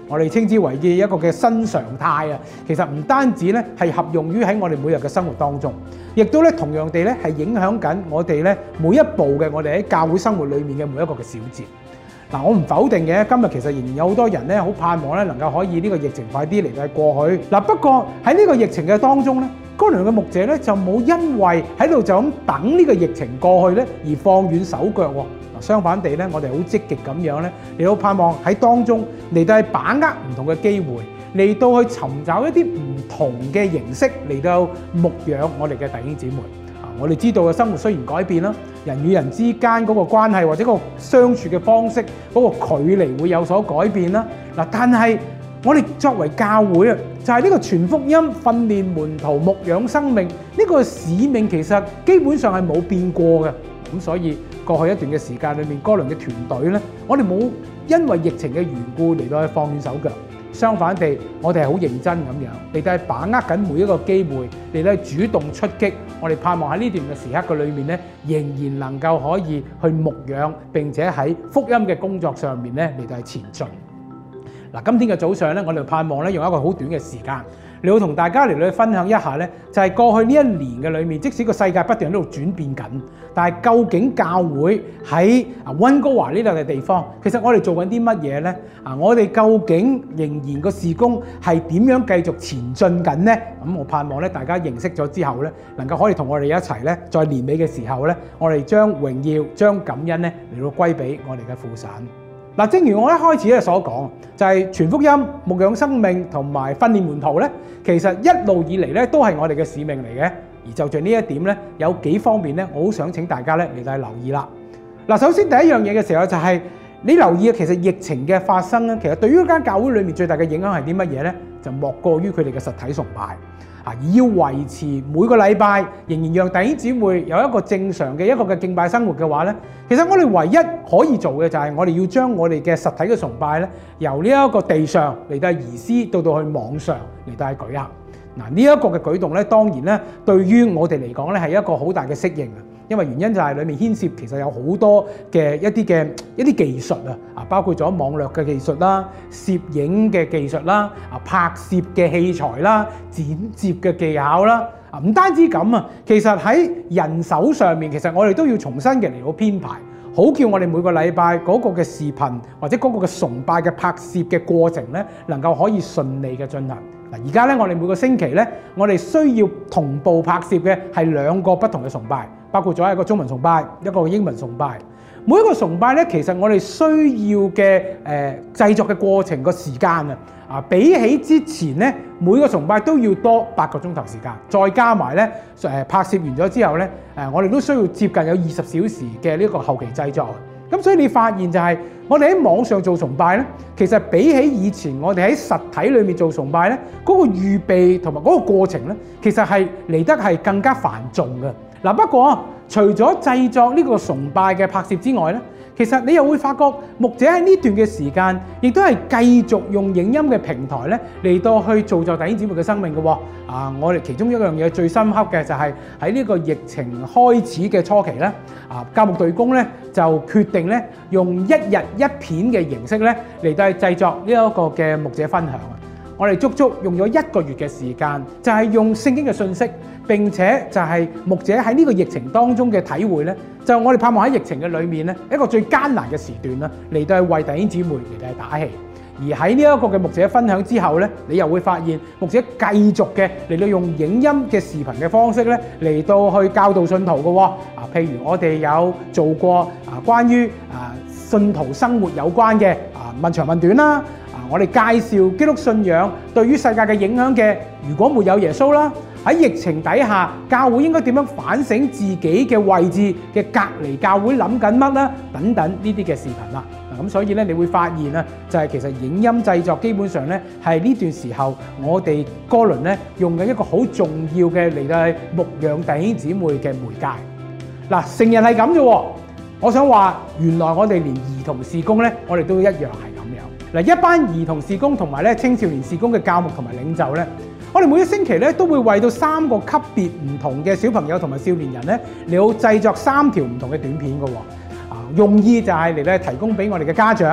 A: 我哋稱之為嘅一個嘅新常態啊，其實唔單止咧係合用於喺我哋每日嘅生活當中，亦都咧同樣地咧係影響緊我哋咧每一步嘅我哋喺教會生活裏面嘅每一個嘅小節。嗱，我唔否定嘅，今日其實仍然有好多人咧好盼望咧能夠可以呢個疫情快啲嚟到過去。嗱，不過喺呢個疫情嘅當中咧，哥倫嘅牧者咧就冇因為喺度就咁等呢個疫情過去咧而放軟手腳喎。相反地咧，我哋好積極咁樣咧嚟到盼望喺當中嚟到去把握唔同嘅機會，嚟到去尋找一啲唔同嘅形式嚟到牧養我哋嘅弟兄姊妹。我哋知道嘅生活雖然改變啦，人與人之間嗰個關係或者個相處嘅方式嗰個距離會有所改變啦。嗱，但係我哋作為教會啊，就係呢個傳福音、訓練門徒、牧養生命呢個使命，其實基本上係冇變過嘅。咁所以過去一段嘅時間裏面，哥倫嘅團隊咧，我哋冇因為疫情嘅緣故嚟到去放軟手腳。相反地，我哋係好認真咁樣嚟到去把握緊每一個機會，嚟到去主動出擊。我哋盼望喺呢段嘅時刻嘅裏面咧，仍然能夠可以去牧養，並且喺福音嘅工作上面咧嚟到去前進。嗱，今天嘅早上咧，我哋盼望咧用一個好短嘅時間，嚟到同大家嚟到去分享一下咧，就係過去呢一年嘅裏面，即使個世界不斷喺度轉變緊，但係究竟教會喺啊溫哥華呢度嘅地方，其實我哋做緊啲乜嘢咧？啊，我哋究竟仍然個事工係點樣繼續前進緊呢？咁我盼望咧，大家認識咗之後咧，能夠可以同我哋一齊咧，在年尾嘅時候咧，我哋將榮耀、將感恩咧嚟到歸俾我哋嘅父神。嗱，正如我一開始咧所講，就係傳福音、牧養生命同埋訓練門徒咧，其實一路以嚟咧都係我哋嘅使命嚟嘅。而就住呢一點咧，有幾方面咧，我好想請大家咧嚟到留意啦。嗱，首先第一樣嘢嘅時候就係你留意啊，其實疫情嘅發生咧，其實對於一間教會裏面最大嘅影響係啲乜嘢咧？就莫過於佢哋嘅實體崇拜。而要維持每個禮拜仍然讓弟兄姊妹有一個正常嘅一個嘅敬拜生活嘅話咧，其實我哋唯一可以做嘅就係我哋要將我哋嘅實體嘅崇拜咧，由呢一個地上嚟到移師到到去網上嚟到去舉行。嗱，呢一個嘅舉動咧，當然咧對於我哋嚟講咧係一個好大嘅適應啊。因為原因就係裡面牽涉其實有好多嘅一啲嘅一啲技術啊，啊包括咗網絡嘅技術啦、攝影嘅技術啦、啊拍攝嘅器材啦、剪接嘅技巧啦，啊唔單止咁啊，其實喺人手上面，其實我哋都要重新嘅嚟到編排，好叫我哋每個禮拜嗰個嘅視頻或者嗰個嘅崇拜嘅拍攝嘅過程咧，能夠可以順利嘅進行。嗱，而家咧我哋每個星期咧，我哋需要同步拍攝嘅係兩個不同嘅崇拜，包括咗一個中文崇拜，一個英文崇拜。每一個崇拜咧，其實我哋需要嘅誒製作嘅過程個時間啊，啊比起之前咧，每個崇拜都要多八個鐘頭時間，再加埋咧誒拍攝完咗之後咧，誒我哋都需要接近有二十小時嘅呢個後期製作。咁所以你發現就係我哋喺網上做崇拜咧，其實比起以前我哋喺實體裏面做崇拜咧，嗰個預備同埋嗰個過程咧，其實係嚟得係更加繁重嘅。嗱，不過除咗製作呢個崇拜嘅拍攝之外咧，其實你又會發覺牧者喺呢段嘅時間，亦都係繼續用影音嘅平台咧嚟到去造就弟兄姊妹嘅生命嘅喎。啊，我哋其中一樣嘢最深刻嘅就係喺呢個疫情開始嘅初期咧，啊教牧隊工咧就決定咧用一日一片嘅形式咧嚟到去製作呢一個嘅牧者分享啊。我哋足足用咗一個月嘅時間，就係用聖經嘅信息，並且就係牧者喺呢個疫情當中嘅體會咧，就我哋盼望喺疫情嘅裏面咧，一個最艱難嘅時段啦，嚟到去為弟兄姊妹嚟到去打氣。而喺呢一個嘅牧者分享之後咧，你又會發現牧者繼續嘅嚟到用影音嘅視頻嘅方式咧，嚟到去教導信徒嘅喎。啊，譬如我哋有做過啊關於啊信徒生活有關嘅啊問長問短啦。我哋介紹基督信仰對於世界嘅影響嘅，如果沒有耶穌啦，喺疫情底下，教會應該點樣反省自己嘅位置嘅隔離教會諗緊乜啦，等等呢啲嘅視頻啦。嗱，咁所以咧，你會發現啊，就係其實影音製作基本上咧係呢段時候我哋哥倫咧用緊一個好重要嘅嚟到牧養弟兄姊妹嘅媒介。嗱，成人係咁啫喎，我想話原來我哋連兒童事工咧，我哋都一樣係咁樣。嗱，一班兒童事工同埋咧青少年事工嘅教牧同埋領袖咧，我哋每一星期咧都會為到三個級別唔同嘅小朋友同埋少年人咧嚟到製作三條唔同嘅短片嘅喎。啊，用意就係嚟咧提供俾我哋嘅家長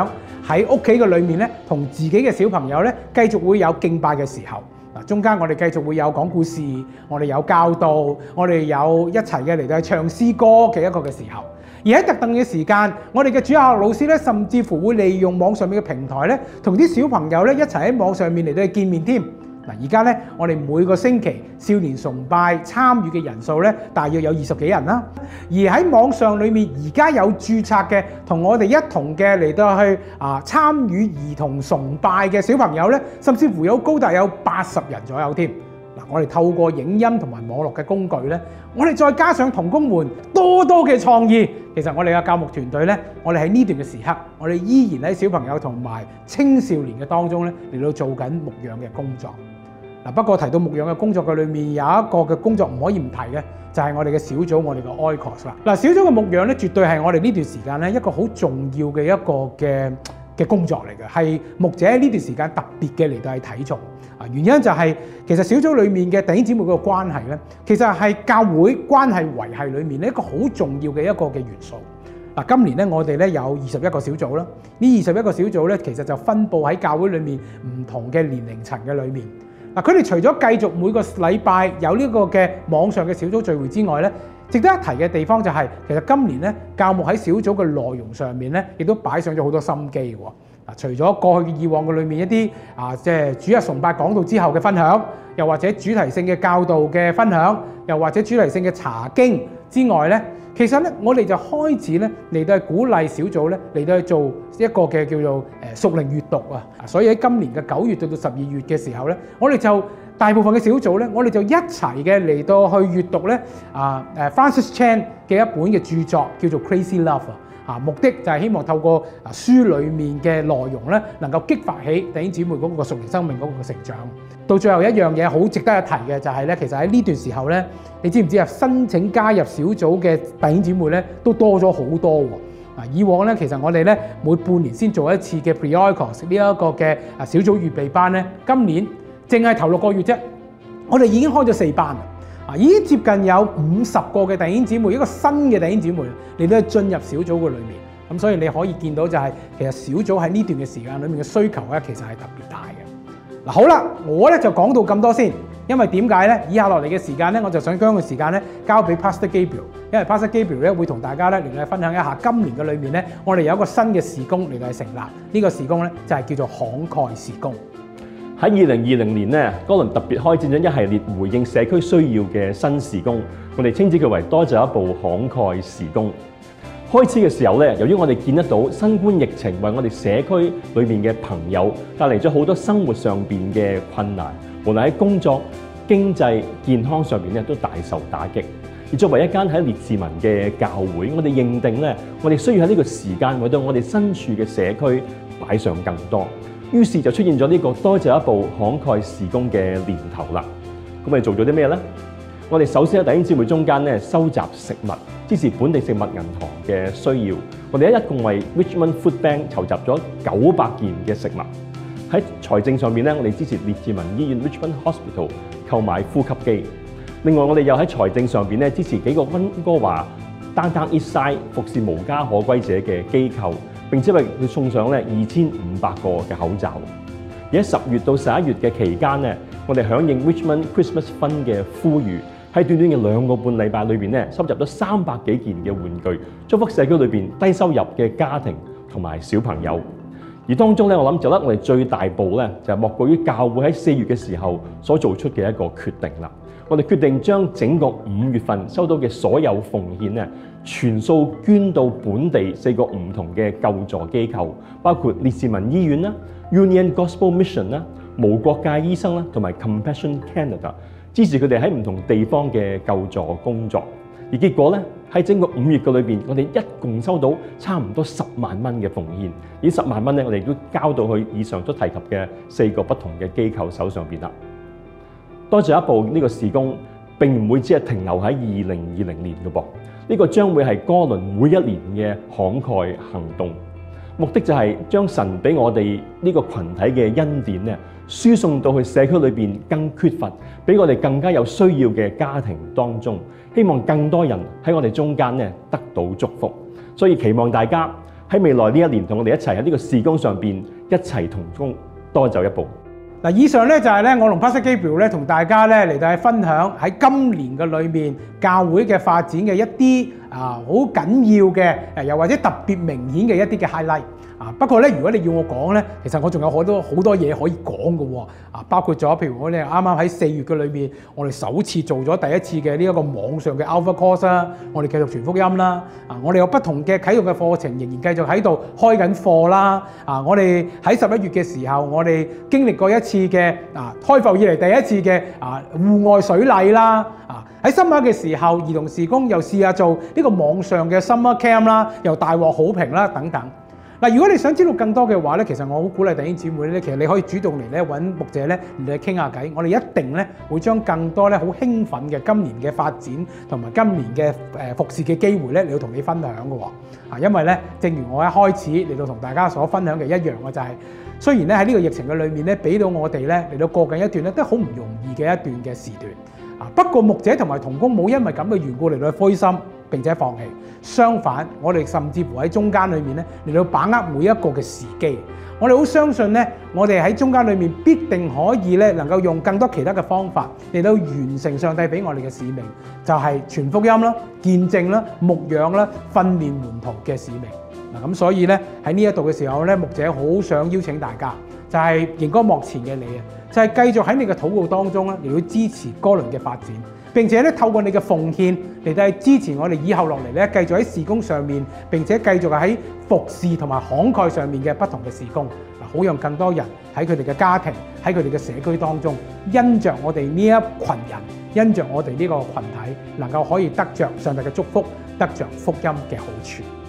A: 喺屋企嘅裏面咧，同自己嘅小朋友咧，繼續會有敬拜嘅時候。嗱，中間我哋繼續會有講故事，我哋有教導，我哋有一齊嘅嚟到去唱詩歌嘅一個嘅時候。而喺特定嘅時間，我哋嘅主日學老師咧，甚至乎會利用網上面嘅平台咧，同啲小朋友咧一齊喺網上面嚟到去見面添。嗱，而家咧，我哋每個星期少年崇拜參與嘅人數咧，大約有二十幾人啦。而喺網上裏面，而家有註冊嘅，同我哋一同嘅嚟到去啊參與兒童崇拜嘅小朋友咧，甚至乎有高達有八十人左右添。嗱，我哋透過影音同埋網絡嘅工具咧，我哋再加上同工們多多嘅創意，其實我哋嘅教牧團隊咧，我哋喺呢段嘅時刻，我哋依然喺小朋友同埋青少年嘅當中咧嚟到做緊牧養嘅工作。嗱，不過提到牧養嘅工作嘅裏面有一個嘅工作唔可以唔提嘅，就係我哋嘅小組，我哋嘅 Oikos 啦。嗱，小組嘅牧養咧，絕對係我哋呢段時間咧一個好重要嘅一個嘅嘅工作嚟嘅，係牧者喺呢段時間特別嘅嚟到係睇重。啊，原因就係其實小組裡面嘅弟兄姊妹嗰個關係咧，其實係教會關係維繫裡面咧一個好重要嘅一個嘅元素。嗱，今年咧我哋咧有二十一個小組啦，呢二十一個小組咧其實就分佈喺教會裡面唔同嘅年齡層嘅裡面。嗱，佢哋除咗繼續每個禮拜有呢個嘅網上嘅小組聚會之外咧，值得一提嘅地方就係、是、其實今年咧教牧喺小組嘅內容上面咧，亦都擺上咗好多心機喎。嗱，除咗過去以往嘅裏面一啲啊，即係主日崇拜講道之後嘅分享，又或者主題性嘅教導嘅分享，又或者主題性嘅查經之外咧，其實咧我哋就開始咧嚟到去鼓勵小組咧嚟到去做一個嘅叫做誒屬靈閱讀啊。所以喺今年嘅九月到到十二月嘅時候咧，我哋就大部分嘅小組咧，我哋就一齊嘅嚟到去閱讀咧啊誒 Francis Chan 嘅一本嘅著作叫做 Crazy Love 啊。啊，目的就係希望透過啊書裡面嘅內容咧，能夠激發起弟兄姊妹嗰個屬靈生命嗰個成長。到最後一樣嘢好值得一提嘅就係咧，其實喺呢段時候咧，你知唔知啊？申請加入小組嘅弟兄姊妹咧，都多咗好多喎。啊，以往咧其實我哋咧每半年先做一次嘅 Pre-Oikos 呢一個嘅啊小組預備班咧，今年淨係頭六個月啫，我哋已經開咗四班。啊，已經接近有五十個嘅弟兄姊妹，一個新嘅弟兄姊妹嚟到進入小組嘅裏面，咁所以你可以見到就係、是、其實小組喺呢段嘅時間裏面嘅需求咧，其實係特別大嘅。嗱，好啦，我咧就講到咁多先，因為點解咧？以下落嚟嘅時間咧，我就想將個時間咧交俾 Pastor Gabriel， 因為 Pastor Gabriel 咧會同大家咧嚟到分享一下今年嘅裏面咧，我哋有一個新嘅事工嚟到成立，呢、這個事工咧就係、是、叫做慷慨事工。
C: 喺二零二零年咧，哥倫特別開展咗一系列回應社區需要嘅新事工，我哋稱之佢為多走一步慷慨事工。開始嘅時候咧，由於我哋見得到新冠疫情為我哋社區裏面嘅朋友帶嚟咗好多生活上邊嘅困難，無論喺工作、經濟、健康上面咧都大受打擊。而作為一間喺列治文嘅教會，我哋認定咧，我哋需要喺呢個時間為到我哋身處嘅社區擺上更多。於是就出現咗呢個多走一步慷慨事工嘅年頭啦。咁我哋做咗啲咩呢？我哋首先喺弟兄姊妹中間咧收集食物，支持本地食物銀行嘅需要。我哋一共為 Richmond Food Bank 籌集咗九百件嘅食物。喺財政上面咧，我哋支持列治文醫院 Richmond Hospital 購買呼吸機。另外，我哋又喺財政上邊咧支持幾個溫哥華 Downtown East Side 服侍無家可歸者嘅機構。並且為佢送上咧二千五百個嘅口罩。而喺十月到十一月嘅期間咧，我哋響應 Richmond Christmas Fund 嘅呼籲，喺短短嘅兩個半禮拜裏邊咧，收集咗三百幾件嘅玩具，祝福社區裏邊低收入嘅家庭同埋小朋友。而當中咧，我諗做得我哋最大步咧，就係莫過於教會喺四月嘅時候所做出嘅一個決定啦。我哋決定將整個五月份收到嘅所有奉獻咧，全數捐到本地四個唔同嘅救助機構，包括列治文醫院啦、Union Gospel Mission 啦、無國界醫生啦，同埋 Compassion Canada， 支持佢哋喺唔同地方嘅救助工作。而結果咧，喺整個五月嘅裏邊，我哋一共收到差唔多十萬蚊嘅奉獻。呢十萬蚊咧，我哋都交到去以上所提及嘅四個不同嘅機構手上邊啦。多走一步呢個事工並唔會只係停留喺二零二零年嘅噃，呢個將會係哥倫每一年嘅慷慨行動，目的就係將神俾我哋呢個群體嘅恩典咧，輸送到去社區裏邊更缺乏、比我哋更加有需要嘅家庭當中，希望更多人喺我哋中間咧得到祝福。所以期望大家喺未來呢一年同我哋一齊喺呢個事工上邊一齊同工多走一步。
A: 嗱，以上咧就係咧我同 Pastor Gabriel 咧同大家咧嚟到去分享喺今年嘅裏面教會嘅發展嘅一啲啊好緊要嘅誒，又或者特別明顯嘅一啲嘅 highlight。啊，不過咧，如果你要我講咧，其實我仲有好多好多嘢可以講嘅喎。啊，包括咗譬如我哋啱啱喺四月嘅裏面，我哋首次做咗第一次嘅呢一個網上嘅 Alpha Course 啦，我哋繼續傳福音啦。啊，我哋有不同嘅啟動嘅課程，仍然繼續喺度開緊課啦。啊，我哋喺十一月嘅時候，我哋經歷過一次嘅啊開埠以嚟第一次嘅啊戶外水禮啦。啊，喺深刻嘅時候，兒童事工又試下做呢個網上嘅 Summer Camp 啦，又大獲好評啦，等等。嗱，如果你想知道更多嘅話咧，其實我好鼓勵弟兄姊妹咧，其實你可以主動嚟咧揾牧者咧嚟傾下偈，我哋一定咧會將更多咧好興奮嘅今年嘅發展同埋今年嘅誒服侍嘅機會咧嚟到同你分享嘅喎。啊，因為咧，正如我一開始嚟到同大家所分享嘅一樣嘅就係、是，雖然咧喺呢個疫情嘅裏面咧，俾到我哋咧嚟到過緊一段咧都好唔容易嘅一段嘅時段。啊，不過牧者同埋同工冇因為咁嘅緣故嚟到灰心並且放棄，相反，我哋甚至乎喺中間裏面咧嚟到把握每一個嘅時機。我哋好相信咧，我哋喺中間裏面必定可以咧能夠用更多其他嘅方法嚟到完成上帝俾我哋嘅使命，就係傳福音啦、見證啦、牧養啦、訓練門徒嘅使命。嗱，咁所以咧喺呢一度嘅時候咧，牧者好想邀請大家，就係熒光幕前嘅你啊，就係繼續喺你嘅禱告當中咧嚟到支持哥倫嘅發展。並且咧透過你嘅奉獻嚟到支持我哋以後落嚟咧，繼續喺事工上面，並且繼續喺服侍同埋慷慨上面嘅不同嘅事工，嗱，好讓更多人喺佢哋嘅家庭、喺佢哋嘅社區當中，因着我哋呢一群人，因着我哋呢個群體，能夠可以得着上帝嘅祝福，得着福音嘅好處。